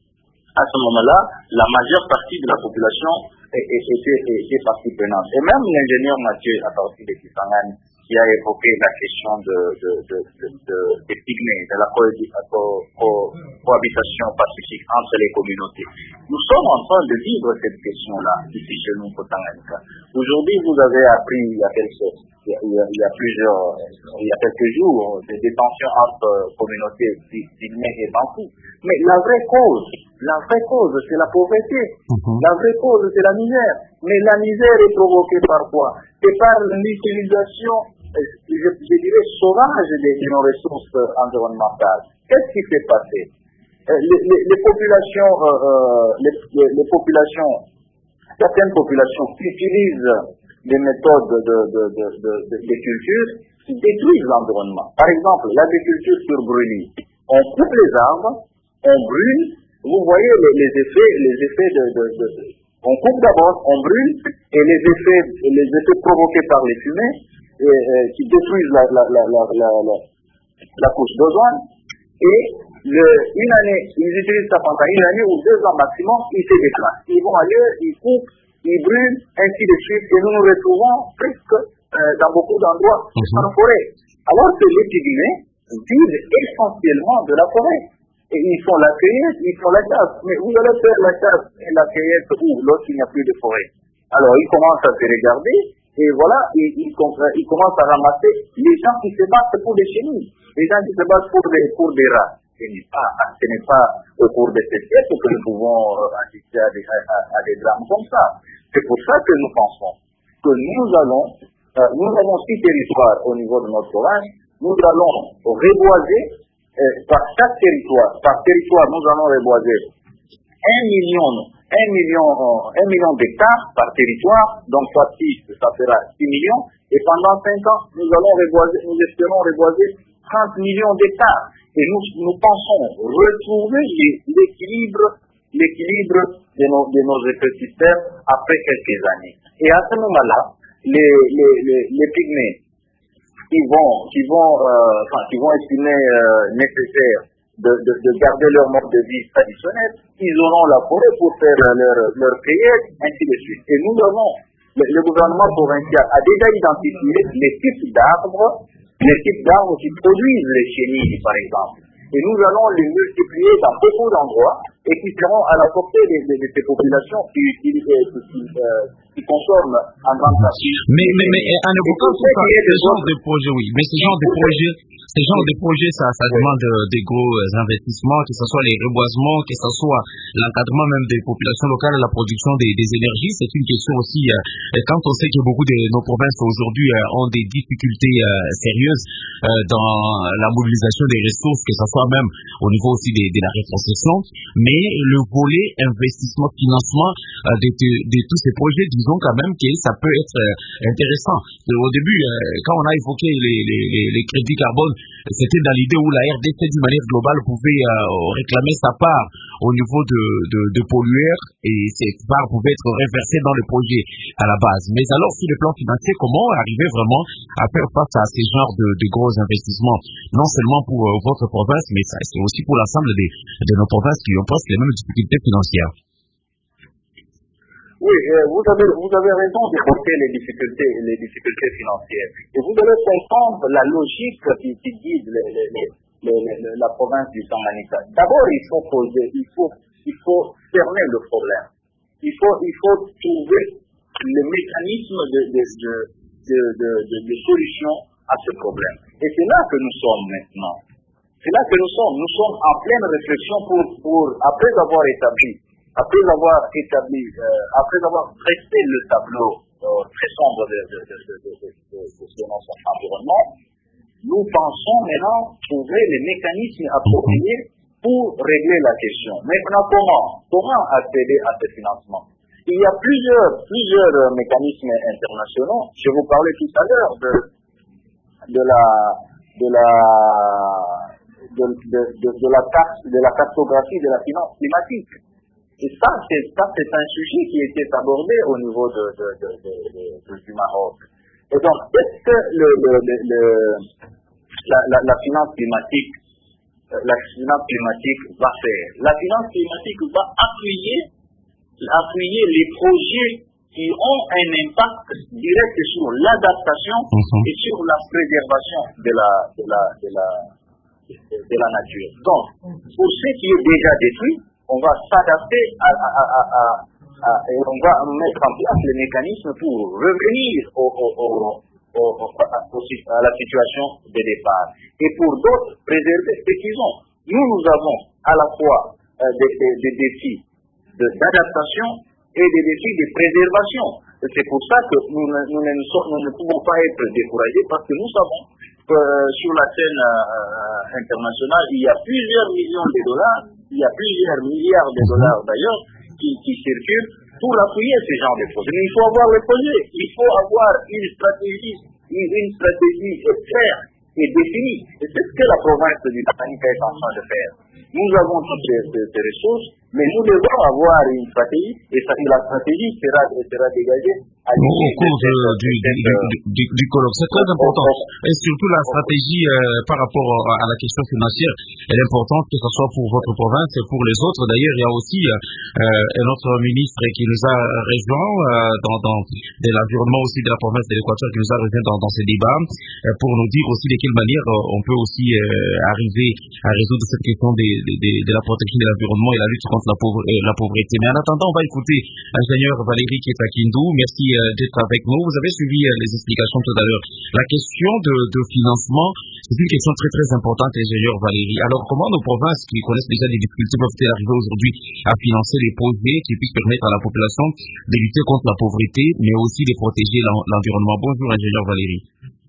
à ce moment-là, la majeure partie de la population était partie prenante. Et même l'ingénieur Mathieu, à partir de Kisangani, qui a évoqué la question de, de, de, de, de, des pygmées, de la co co co cohabitation pacifique entre les communautés. Nous sommes en train de vivre cette question-là, ici chez nous, au Tanganyika. Aujourd'hui, vous avez appris il y a quelques il y a, il y a, il y a plusieurs, il y a quelques jours, des, des tensions entre communautés pygmées et bantous. Mais la vraie cause, la vraie cause, c'est la pauvreté. Mm-hmm. La vraie cause, c'est la misère. Mais la misère est provoquée par quoi? C'est par l'utilisation, je, je dirais, sauvage de, de nos ressources environnementales. Qu'est-ce qui s'est passé? Les, les, les populations, euh, euh, les, les, les populations, certaines populations utilisent des méthodes de, de, de, de, de, de culture qui détruisent l'environnement. Par exemple, l'agriculture sur brûlis. On coupe les arbres, on brûle. Vous voyez les, les effets, les effets de, de, de, de on coupe d'abord, on brûle, et les effets, les effets provoqués par les fumées et, et, qui détruisent la, la, la, la, la, la, la couche d'ozone. Et le, une année, ils utilisent ça pendant une année ou deux ans maximum, ils se déclarent. Ils vont ailleurs, ils coupent, ils brûlent, ainsi de suite, et nous nous retrouvons presque euh, dans beaucoup d'endroits mm-hmm. en forêt. Alors que les pygmées vivent essentiellement de la forêt. Et ils font la cueillette, ils font la chasse. Mais vous allez faire la chasse et la cueillette où? Lorsqu'il n'y a plus de forêt. Alors ils commencent à se regarder, et voilà, ils, ils, ils commencent à ramasser les gens qui se battent pour des chenilles, les gens qui se battent pour des, pour des rats. Ce n'est pas, ce n'est pas au cours de cette siècle que nous pouvons euh, assister à des, à, à des drames comme ça. C'est pour ça que nous pensons que nous allons, euh, nous avons six territoires au niveau de notre province, nous allons reboiser euh, par chaque territoire, par territoire nous allons reboiser un million, un million, euh, un million d'hectares par territoire, donc fois six, ça fera six millions, et pendant cinq ans, nous allons reboiser, nous espérons reboiser trente millions d'hectares. Et nous, nous pensons retrouver l'équilibre, l'équilibre de nos, de nos écosystèmes après quelques années. Et à ce moment-là, les, les, les, les pygmées qui vont, qui vont, euh, enfin, qui vont estimer euh, nécessaire de, de, de garder leur mode de vie traditionnel, ils auront la forêt pour faire leur, leur cueillette, ainsi de suite. Et nous avons, le, le gouvernement provincial a déjà identifié les types d'arbres les types d'arbres qui produisent les chenilles, par exemple. Et nous allons les multiplier dans beaucoup d'endroits et qui seront à la portée de, de, de ces populations qui, qui, qui, qui, euh, qui consomment en grande partie. Mais, mais, mais en évoquant tout ça, ce genre de projet, oui, mais ce genre de projet, ce genre de projet, ça, ça demande des gros investissements, que ce soit les reboisements, que ce soit l'encadrement même des populations locales, la production des, des énergies. C'est une question aussi, euh, quand on sait que beaucoup de nos provinces aujourd'hui euh, ont des difficultés euh, sérieuses euh, dans la mobilisation des ressources, que ce soit même au niveau aussi de, de la rétrocession, mais le volet investissement, financement euh, de, de, de tous ces projets, disons quand même que ça peut être euh, intéressant. Au début, euh, quand on a évoqué les, les, les, les crédits carbone, c'était dans l'idée où la R D C d'une manière globale pouvait euh, réclamer sa part au niveau de, de, de pollueurs et cette part pouvait être reversée dans le projet à la base. Mais alors, sur le plan financier, comment arriver vraiment à faire face à ces genres de, de gros investissements, non seulement pour euh, votre province, mais ça, c'est aussi pour l'ensemble des, de nos provinces qui ont presque les mêmes difficultés financières? Oui, euh, vous avez vous avez raison d'évoquer les difficultés les difficultés financières. Et vous devez comprendre la logique qui, qui guide les, les, les, les, les, la province du Tanganyika. D'abord, il faut poser, il faut il faut cerner le problème. Il faut il faut trouver le mécanisme de de de de, de, de, de solution à ce problème. Et c'est là que nous sommes maintenant. C'est là que nous sommes. Nous sommes en pleine réflexion pour pour après avoir établi Après avoir établi, euh, après avoir dressé le tableau euh, très sombre de, de, de, de, de, de, de, de, de notre environnement, nous pensons maintenant trouver les mécanismes appropriés pour régler la question. Maintenant, comment Comment accéder à ce financement? Il y a plusieurs, plusieurs mécanismes internationaux. Je vous parlais tout à l'heure de, de la, de la, de, de, de, de la carte, de la cartographie de la finance climatique. Et ça, c'est, ça, c'est un sujet qui était abordé au niveau de, de, de, de, de, de, du Maroc. Et donc, est-ce que le, le, le, le, la, la, la finance climatique, la finance climatique va faire? La finance climatique va appuyer, appuyer les projets qui ont un impact direct sur l'adaptation mm-hmm. et sur la préservation de la, de la, de la, de, de la nature. Donc, pour ce qui est déjà détruit, on va s'adapter à, à, à, à, à, et on va mettre en place les mécanismes pour revenir au, au, au, au, au, à la situation de départ. Et pour d'autres, préserver ce qu'ils ont. Nous, nous avons à la fois euh, des, des, des défis de, d'adaptation et des défis de préservation. Et c'est pour ça que nous, nous, nous, nous ne pouvons pas être découragés parce que nous savons que euh, sur la scène euh, internationale, il y a plusieurs millions de dollars, il y a plusieurs milliards de dollars d'ailleurs qui, qui circulent pour appuyer ce genre de projet. Mais il faut avoir le projet, il faut avoir une stratégie, une, une stratégie claire et définie. Et c'est ce que la province du Tanganyika est en train de faire. Nous avons toutes ces, ces, ces ressources, mais nous devons avoir une stratégie, et ça, la stratégie sera, sera dégagée à au cours de, du, du, du, du, du colloque. C'est très important. Et surtout la stratégie euh, par rapport à la question financière, elle est importante, que ce soit pour votre province et pour les autres. D'ailleurs, il y a aussi euh, un autre ministre qui nous a rejoint euh, dans, dans de l'environnement aussi de la province de l'Équateur, qui nous a rejoint dans, dans ces débats, euh, pour nous dire aussi de quelle manière euh, on peut aussi euh, arriver à résoudre cette question des De, de, de la protection de l'environnement et la lutte contre la, pauvre, euh, la pauvreté. Mais en attendant, on va écouter l'ingénieur Valérie Ketakindou. Merci euh, d'être avec nous. Vous avez suivi euh, les explications tout à l'heure. La question de, de financement, c'est une question très très importante, ingénieur Valérie. Alors, comment nos provinces qui connaissent déjà des difficultés peuvent-elles arriver aujourd'hui à financer les projets qui puissent permettre à la population de lutter contre la pauvreté, mais aussi de protéger l'environnement? Bonjour, ingénieur Valérie.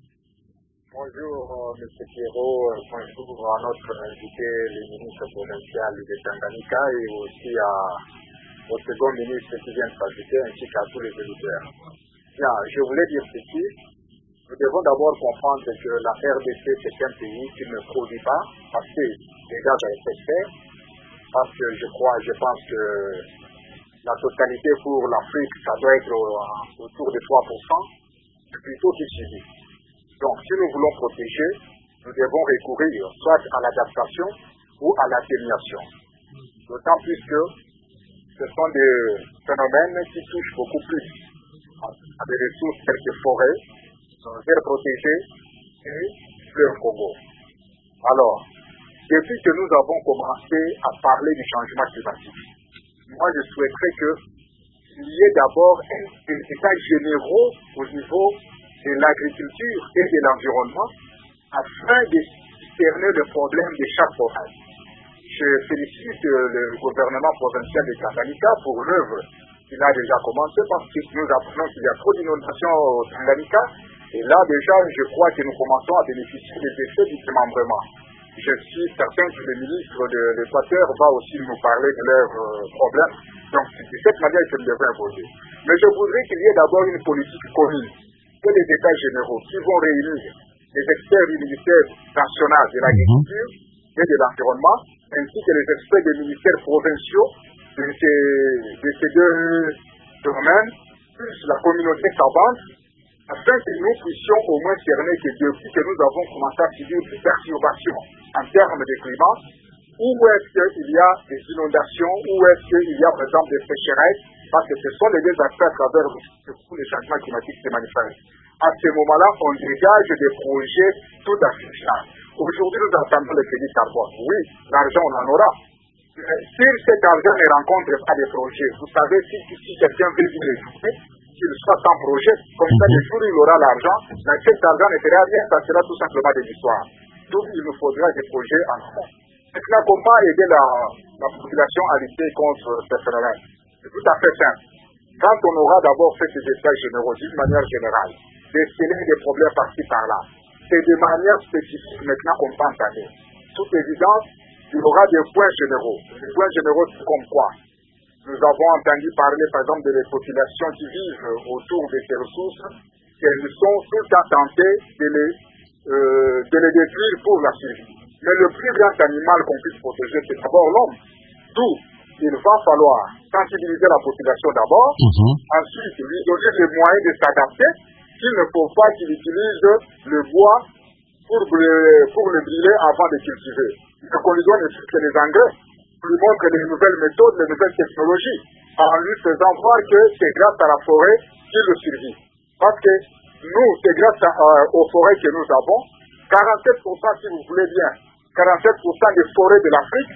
Bonjour, M. Pierrot, bonjour à notre invité, le ministre provincial de Tanganyika, et aussi à, au second ministre qui vient de s'ajouter, ainsi qu'à tous les auditeurs. Bien, je voulais dire ceci. Nous devons d'abord comprendre que la R D C, c'est un pays qui ne produit pas, parce que les gaz à effet de serre, parce que je crois, je pense que la totalité pour l'Afrique, ça doit être autour de trois pour cent, c'est plutôt qu'il suffit. Donc, si nous voulons protéger, nous devons recourir soit à l'adaptation ou à l'atténuation. D'autant plus que ce sont des phénomènes qui touchent beaucoup plus à des ressources telles que forêts, terres protégées et fleuve Congo. Alors, depuis que nous avons commencé à parler du changement climatique, moi je souhaiterais qu'il y ait d'abord des états généraux au niveau de l'agriculture et de l'environnement afin de cerner le problème de chaque province. Je félicite le gouvernement provincial de Tanganyika pour l'œuvre qu'il a déjà commencé parce que nous apprenons qu'il y a trop d'inondations au Tanganyika et là déjà je crois que nous commençons à bénéficier des effets du démembrement. Je suis certain que le ministre de l'Équateur va aussi nous parler de leurs euh, problèmes. Donc c'est de cette manière que nous devons imposer. Mais je voudrais qu'il y ait d'abord une politique commune que les États généraux qui vont réunir les experts du ministère national de l'agriculture et de l'environnement, ainsi que les experts des ministères provinciaux de ces, de ces deux domaines, plus la communauté savante, afin que nous puissions au moins cerner que depuis que nous avons commencé à subir des perturbations en termes de climat, où est-ce qu'il y a des inondations, où est-ce qu'il y a par exemple des sécheresses, parce que ce sont les deux aspects à travers tous les changements climatiques qui se manifestent. À ce moment-là, on dégage des projets tout à fait simples. Aujourd'hui, nous attendons le crédit carbone. Oui, l'argent, on en aura. Mais si cet argent ne rencontre pas des projets, vous savez, si, si quelqu'un veut vivre les journées, qu'il soit sans projet, comme ça, le jour où il aura l'argent, mais cet argent ne fera rien, ça sera tout simplement des histoires. Donc, il nous faudra des projets en fond. Maintenant, comment aider la, la population à lutter contre ce phénomène? C'est tout à fait simple. Quand on aura d'abord fait ces états généraux, d'une manière générale, d'escaler des problèmes par-ci par-là, c'est de manière spécifique maintenant qu'on peut entamer. Toute évidence, il y aura des points généraux. Les points généraux, c'est comme quoi? Nous avons entendu parler, par exemple, des populations qui vivent autour de ces ressources, qu'elles sont tout le temps tentées de les, euh, de les détruire pour la survie. Mais le plus grand animal qu'on puisse protéger, c'est d'abord l'homme. D'où il va falloir sensibiliser la population d'abord, mmh. ensuite lui donner les moyens de s'adapter, qu'il ne faut pas qu'il utilise le bois pour, pour le brûler avant de cultiver. Mais qu'on lui donne aussi les engrais, lui montre les nouvelles méthodes, les nouvelles technologies, en lui faisant voir que c'est grâce à la forêt qu'il le survit. Parce que nous, c'est grâce à, euh, aux forêts que nous avons, quarante-sept pour cent si vous voulez bien, quarante-sept pour cent des forêts de l'Afrique,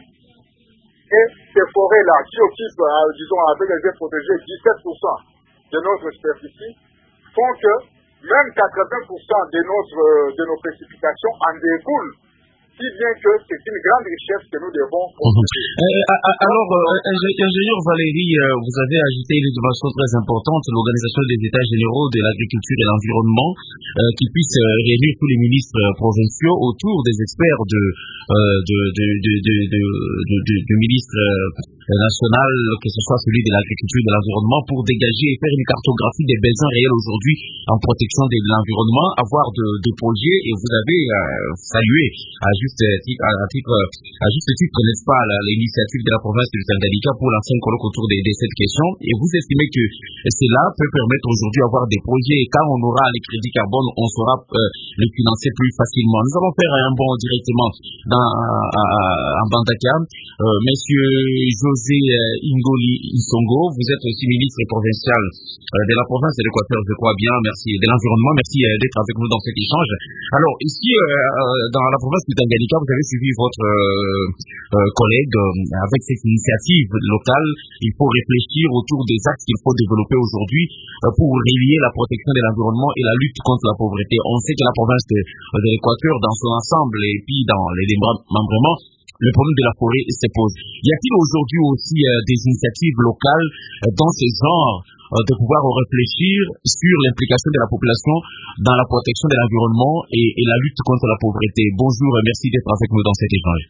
et ces forêts-là qui occupent, euh, disons, avec les aires protégées, dix-sept pour cent de notre superficie, font que même quatre-vingts pour cent de, notre, de nos précipitations en découlent, si bien que c'est une grande richesse que nous devons construire. Euh, alors, euh, ingénieur Valérie, euh, vous avez ajouté une dimension très importante, l'organisation des États généraux de l'agriculture et l'environnement, euh, qui puisse euh, réunir tous les ministres euh, provinciaux autour des experts de, euh, de, de, de, de, de, de, de, de ministres euh, national, que ce soit celui de l'agriculture et de l'environnement, pour dégager et faire une cartographie des besoins réels aujourd'hui en protection de l'environnement, avoir de, de projets, et vous avez euh, salué à juste titre, à, titre, à juste titre, n'est-ce pas, l'initiative de la province du Tanganyika pour lancer un colloque autour de, de cette question, et vous estimez que cela peut permettre aujourd'hui d'avoir des projets, et quand on aura les crédits carbone, on saura euh, les financer plus facilement. Nous allons faire un bond directement dans, euh, en Bandaka. Euh, Monsieur José euh, Ingoli Isongo, vous êtes aussi ministre provincial euh, de la province de l'Équateur, je crois bien, merci, de l'environnement, merci euh, d'être avec nous dans cet échange. Alors, ici, euh, dans la province du Tanganyika, vous avez suivi votre euh, euh, collègue euh, avec cette initiative locale. Il faut réfléchir autour des axes qu'il faut développer aujourd'hui euh, pour relier la protection de l'environnement et la lutte contre la pauvreté. On sait que la province de, de l'Équateur, dans son ensemble, et puis dans les démembrements, le problème de la forêt se pose. Y a-t-il aujourd'hui aussi euh, des initiatives locales euh, dans ce genre euh, de pouvoir réfléchir sur l'implication de la population dans la protection de l'environnement et, et la lutte contre la pauvreté? Bonjour et merci d'être avec nous dans cet échange.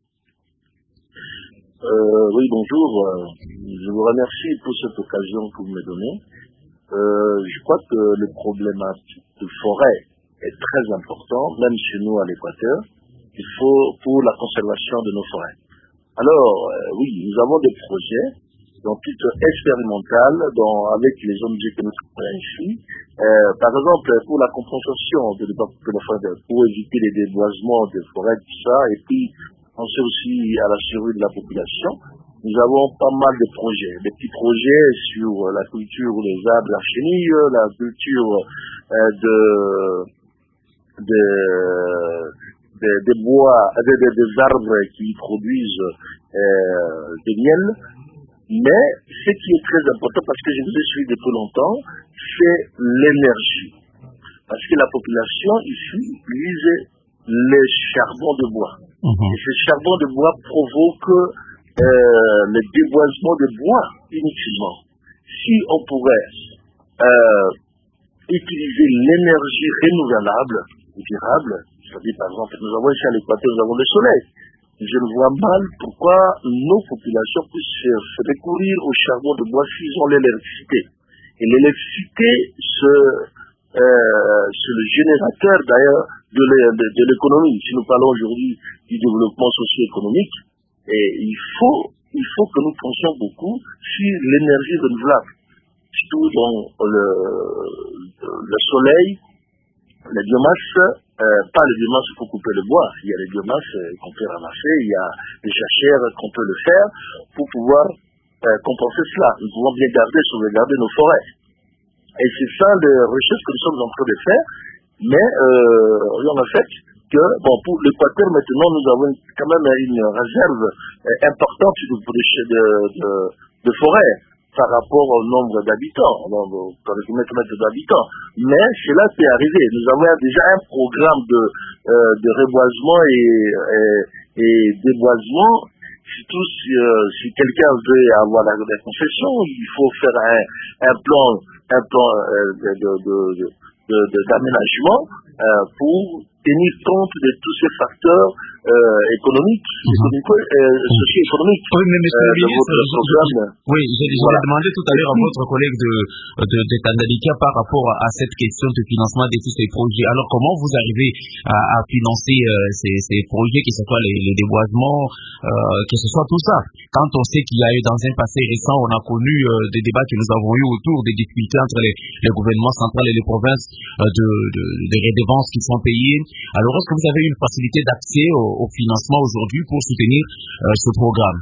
Euh, oui, bonjour. Je vous remercie pour cette occasion que vous me donnez. Euh, je crois que le problème de forêt est très important, même chez nous à l'Équateur. Il faut pour la conservation de nos forêts. Alors, euh, oui, nous avons des projets, dans titre expérimental, dans, avec les O N G que nous travaillons ici. Euh, par exemple, pour la compensation de, de, de la forêt, pour éviter les déboisements des forêts, tout ça, et puis penser aussi à la survie de la population. Nous avons pas mal de projets, des petits projets sur la culture des arbres, la chenille, la culture euh, de, de Des, des bois, des, des, des arbres qui produisent euh, du miel. Mais ce qui est très important, parce que je vous ai suivi depuis longtemps, c'est l'énergie. Parce que la population ici utilise les charbons de bois. Mmh. Et ces charbons de bois provoquent euh, le déboisement de bois inutilement. Si on pourrait euh, utiliser l'énergie renouvelable, durable, c'est-à-dire, par exemple, nous avons ici à l'Équateur, nous avons le soleil. Je ne vois mal pourquoi nos populations puissent se recourir au charbon de bois s'ils ont l'électricité. Et l'électricité, c'est euh, le générateur d'ailleurs de l'économie. Si nous parlons aujourd'hui du développement socio-économique, et il faut, il faut que nous pensions beaucoup sur l'énergie renouvelable. Surtout dans le, le soleil, la biomasse, euh, pas le biomasse pour couper le bois. Il y a les biomasses euh, qu'on peut ramasser, il y a les jachères qu'on peut le faire pour pouvoir euh, compenser cela. Nous pouvons bien garder, sauvegarder nos forêts. Et c'est ça les recherches que nous sommes en train de faire. Mais euh, on a fait que, bon, pour l'Équateur maintenant, nous avons quand même une réserve euh, importante de, de, de, de forêts par rapport au nombre d'habitants, par le kilomètre d'habitants. Mais cela peut arriver. Nous avons déjà un programme de, euh, de reboisement et, et, et déboisement. Surtout si, euh, si quelqu'un veut avoir la, la concession, il faut faire un, un plan, un plan euh, de, de, de, de, de, d'aménagement euh, pour tenir compte de tous ces facteurs euh, économiques, mmh. économiques euh, socio-économiques. Oui, mais monsieur euh, le ministre, votre programme. Oui, j'ai voilà. demandé tout à l'heure à votre collègue de, de, de Tanganyika par rapport à cette question de financement de tous ces projets. Alors, comment vous arrivez à, à financer euh, ces, ces projets, que ce soit les, les déboisements, euh, que ce soit tout ça? Quand on sait qu'il y a eu dans un passé récent, on a connu euh, des débats que nous avons eu autour des difficultés entre les, les gouvernements centraux et les provinces euh, de, de, des redevances qui sont payées. Alors, est-ce que vous avez une facilité d'accès au, au financement aujourd'hui pour soutenir euh, ce programme?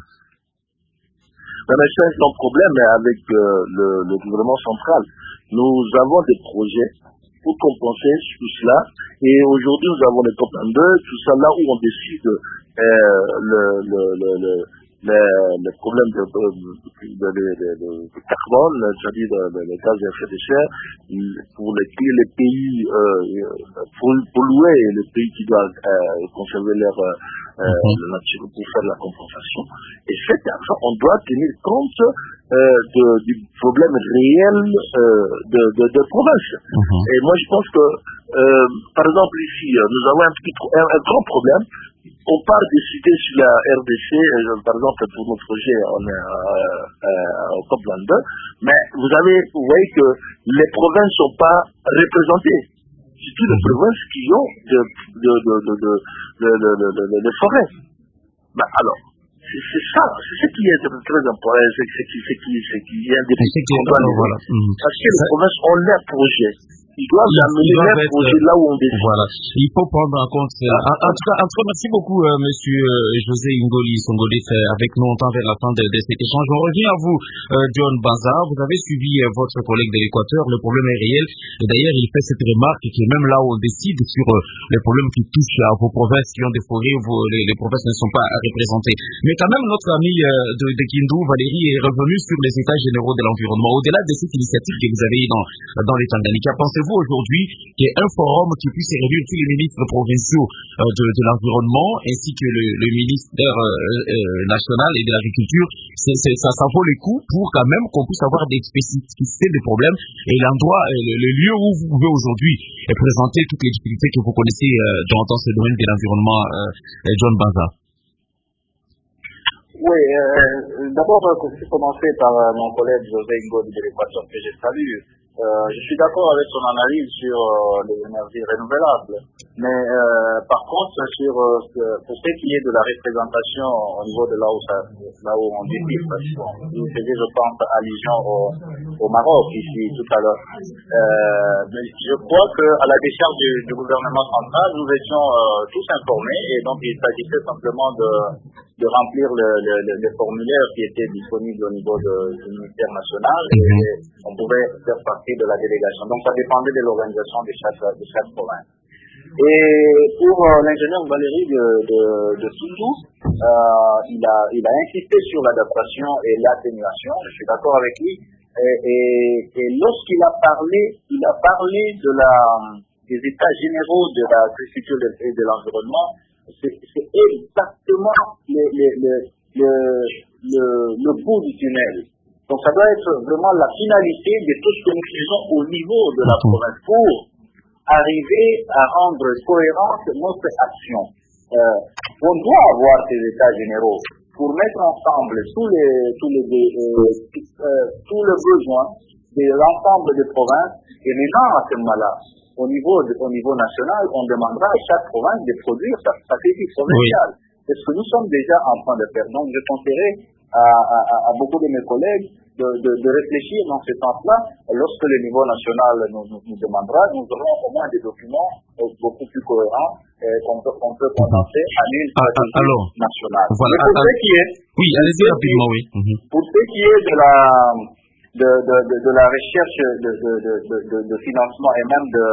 Mais c'est un problème avec euh, le, le gouvernement central. Nous avons des projets pour compenser tout cela. Et aujourd'hui, nous avons les COP vingt-deux, tout ça là où on décide euh, le, le, le, le, les, les problèmes de, de, de, de, de, de, de carbone, c'est-à-dire de, de, de gaz à effet de serre, pour les, les pays euh, pollués et les pays qui doivent euh, conserver leur euh, mm-hmm. nature pour faire la compensation. Et cet argent, on doit tenir compte euh, de, du problème réel euh, de, de, de province. Mm-hmm. Et moi, je pense que, euh, par exemple, ici, nous avons un, petit, un, un grand problème. On part décider sur la R D C, euh, par exemple pour nos projets, on est euh, euh, au COP vingt-deux, mais vous avez, vous voyez que les provinces ne sont pas représentées. C'est toutes les provinces qui ont de, de, de, de, de, de, de, de, de, de, de forêts. Ben alors, c'est, c'est ça, c'est ce qui est très important, c'est ce qui, c'est qui, c'est qui vient des pays qu'on doit les voilà. Mmh. Parce que les provinces ont leurs projets. Ils doivent ils amener leurs être, projets là où on décide. Voilà. Il faut prendre en compte cela. En, en tout cas, en tout cas, merci beaucoup, euh, monsieur euh, José Ingoli Songolif, euh, avec nous. On tend vers la fin de, de cet échange. On revient à vous, euh, John Banza. Vous avez suivi euh, votre collègue de l'Équateur. Le problème est réel. Et d'ailleurs, il fait cette remarque que même là où on décide sur euh, les problèmes qui touchent à vos provinces qui ont des forêts, vos, les, les provinces ne sont pas représentées. Mais quand même, notre ami euh, de, de Kindu, Valérie, est revenu sur les états généraux de l'environnement. Au-delà de cette initiative que vous avez eue dans, dans les Tanganyika, pensez-vous aujourd'hui qu'il y ait un forum qui puisse réunir tous les ministres provinciaux euh, de, de l'environnement ainsi que le, le ministère euh, euh, national et de l'agriculture? c'est, c'est, ça, ça vaut le coup pour quand même qu'on puisse avoir des spécificités des problèmes et l'endroit, euh, le, le lieu où vous pouvez aujourd'hui euh, présenter toutes les difficultés que vous connaissez euh, dans, dans ce domaine de l'environnement, euh, John Banza. Oui, euh, d'abord, je vais commencer par euh, mon collègue José Ingoli de l'Équateur que je salue. Euh, je suis d'accord avec son analyse sur euh, les énergies renouvelables, mais euh, par contre, sur euh, pour ce qui est de la représentation au niveau de là où, ça, là où on décide, parce que vous faisiez, je pense, allusion au, au Maroc ici tout à l'heure. Euh, mais je crois qu'à la décharge du, du gouvernement central, nous étions euh, tous informés et donc il s'agissait simplement de de remplir le, le, le, le formulaire qui était disponible au niveau de, du ministère national et on pouvait faire partie de la délégation. Donc ça dépendait de l'organisation de chaque, de chaque province. Et pour euh, l'ingénieur Valérie de, de, de Kindu, euh, il, a, il a insisté sur l'adaptation et l'atténuation, je suis d'accord avec lui, et, et, et lorsqu'il a parlé, il a parlé de la, des états généraux de l'agriculture et de l'environnement. C'est, c'est exactement le, le, le, le, le, le bout du tunnel. Donc ça doit être vraiment la finalité de tout ce que nous faisons au niveau de la province pour arriver à rendre cohérente notre action. Euh, on doit avoir ces états généraux pour mettre ensemble tous les tous les euh, euh, tous les besoins de l'ensemble des provinces et maintenant à ce moment-là. Au niveau, de, au niveau national, on demandera à chaque province de produire sa stratégie provinciale. Oui. C'est ce que nous sommes déjà en train de faire. Donc, je conseillerais à, à, à beaucoup de mes collègues de, de, de réfléchir dans ce sens-là. Lorsque le niveau national nous, nous, nous demandera, nous aurons au moins des documents beaucoup plus cohérents et qu'on peut, qu'on peut condenser à une stratégie ah, alors, nationale. Voilà, Mais pour ce qui est, oui, allez-y rapidement, oui. Mm-hmm. Pour ce qui est de la De, de, de, de la recherche de, de, de, de, de financement et même de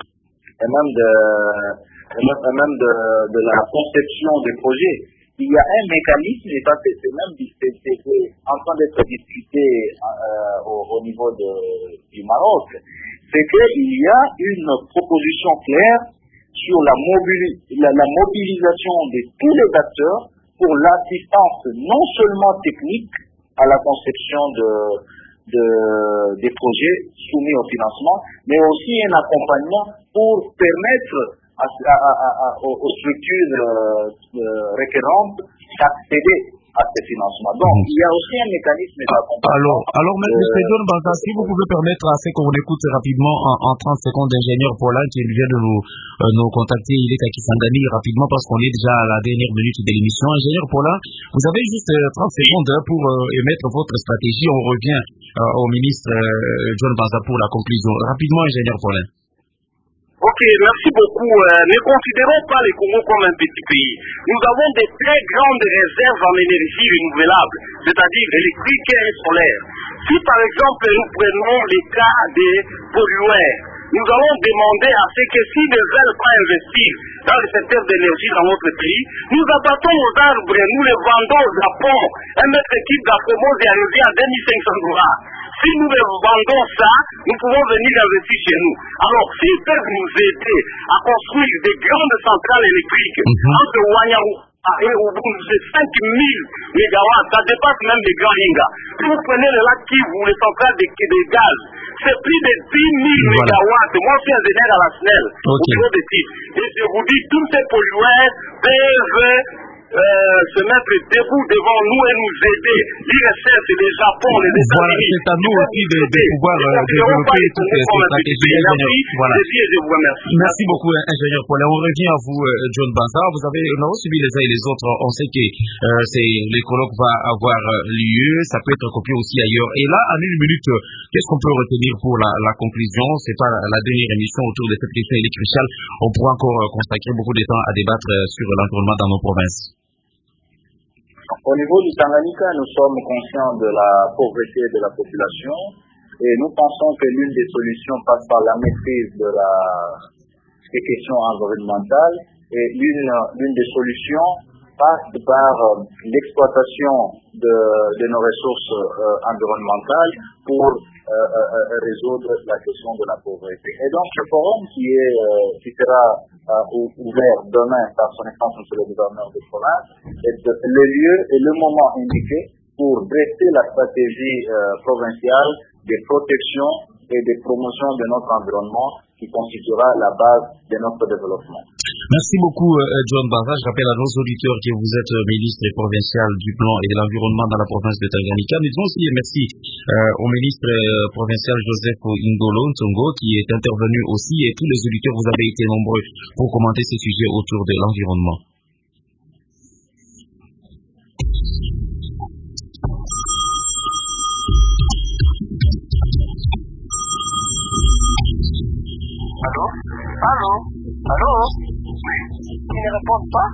et même de et même, et même de, de la conception des projets, il y a un mécanisme et ça c'est même c'est, c'est, c'est en train d'être discuté euh, au, au niveau de, du Maroc, c'est qu'il y a une proposition claire sur la, mobili- la, la mobilisation de tous les acteurs pour l'assistance non seulement technique à la conception de De, des projets soumis au financement, mais aussi un accompagnement pour permettre à, à, à, à, aux, aux structures euh, requérantes d'accéder à ces financements. Donc, mmh. il y a aussi un mécanisme d'accompagnement. Alors, alors M. Euh, John Banza, si vous pouvez permettre à ce qu'on écoute rapidement en, en trente secondes l'ingénieur Paulin qui vient de nous, euh, nous contacter, il est à Kisangani rapidement parce qu'on est déjà à la dernière minute de l'émission. Ingénieur Paulin, vous avez juste euh, trente secondes pour euh, émettre votre stratégie. On revient euh, au ministre euh, John Banza pour la conclusion. Rapidement, ingénieur Paulin. Ok, merci beaucoup. Euh, ne considérons pas le Congo comme un petit pays. Nous avons des très grandes réserves en énergie renouvelable, c'est-à-dire électrique et solaire. Si par exemple nous prenons les cas des pollueurs, nous allons demander à ceux que s'ils ne veulent pas investir dans le secteur d'énergie dans notre pays. Nous abattons nos arbres, nous les vendons au Japon. Un mètre cube d'Afromose est arrivé à deux mille cinq cents dollars. Si nous les vendons ça, nous pouvons venir investir chez nous. Alors, s'ils peuvent nous aider à construire des grandes centrales électriques, mm-hmm. entre Wanyaru et Ubundu, c'est cinq mille mégawatts, ça dépasse même les grands Inga. Si vous prenez le lac Kivu, les centrales de, de gaz, c'est plus de dix mille voilà. mégawatts. Moi, je suis ingénieur à la S N E L, okay. au bureau de titre. Et je vous dis, tous ces pollueurs peuvent Euh, se mettre debout devant nous et nous aider. L'I R S S et le Japon, les États-Unis. Voilà, c'est à nous aussi de, de pouvoir euh, développer toutes ces stratégies. Voilà. Merci. Merci beaucoup, ingénieur Paul. On revient à vous, John Banza. Vous avez, nous avons suivi les uns et les autres. On sait que euh, c'est, les colloques vont avoir lieu. Ça peut être copié aussi ailleurs. Et là, en une minute, qu'est-ce qu'on peut retenir pour la, la conclusion? C'est pas la dernière émission autour de cette question, elle est cruciale. On pourra encore consacrer beaucoup de temps à débattre sur l'environnement dans nos provinces. Au niveau du Tanganyika, nous sommes conscients de la pauvreté de la population et nous pensons que l'une des solutions passe par la maîtrise de la, des questions environnementales et l'une, l'une des solutions passe par euh, l'exploitation de, de nos ressources euh, environnementales pour euh, euh, résoudre la question de la pauvreté. Et donc ce forum qui, est, euh, qui sera euh, ouvert demain par son excellence monsieur le gouverneur de province est le lieu et le moment indiqué pour dresser la stratégie euh, provinciale de protection et de promotion de notre environnement qui constituera la base de notre développement. Merci beaucoup, John Banza. Je rappelle à nos auditeurs que vous êtes ministre provincial du plan et de l'environnement dans la province de Tanganyika. Nous disons aussi merci euh, au ministre provincial Joseph Ngolo Ntongo qui est intervenu aussi, et tous les auditeurs, vous avez été nombreux pour commenter ces sujets autour de l'environnement. Allô? Allô? Allô? Ils ne répondent pas?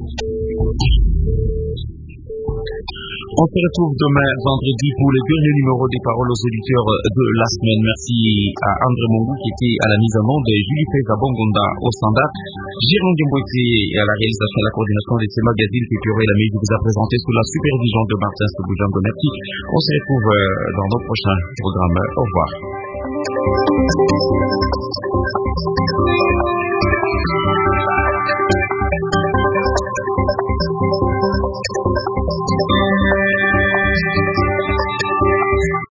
On se retrouve demain vendredi pour le dernier numéro des paroles aux auditeurs de la semaine. Merci à André Mongou qui était à la mise en onde, Julie Feza Bongonda au standard, Jérôme Gemboiti et à la réalisation et la coordination de ces magazines que Pierre et la vous a présenté sous la supervision de Martin Souboujango. Merci. On se retrouve dans nos prochains programmes. Au revoir.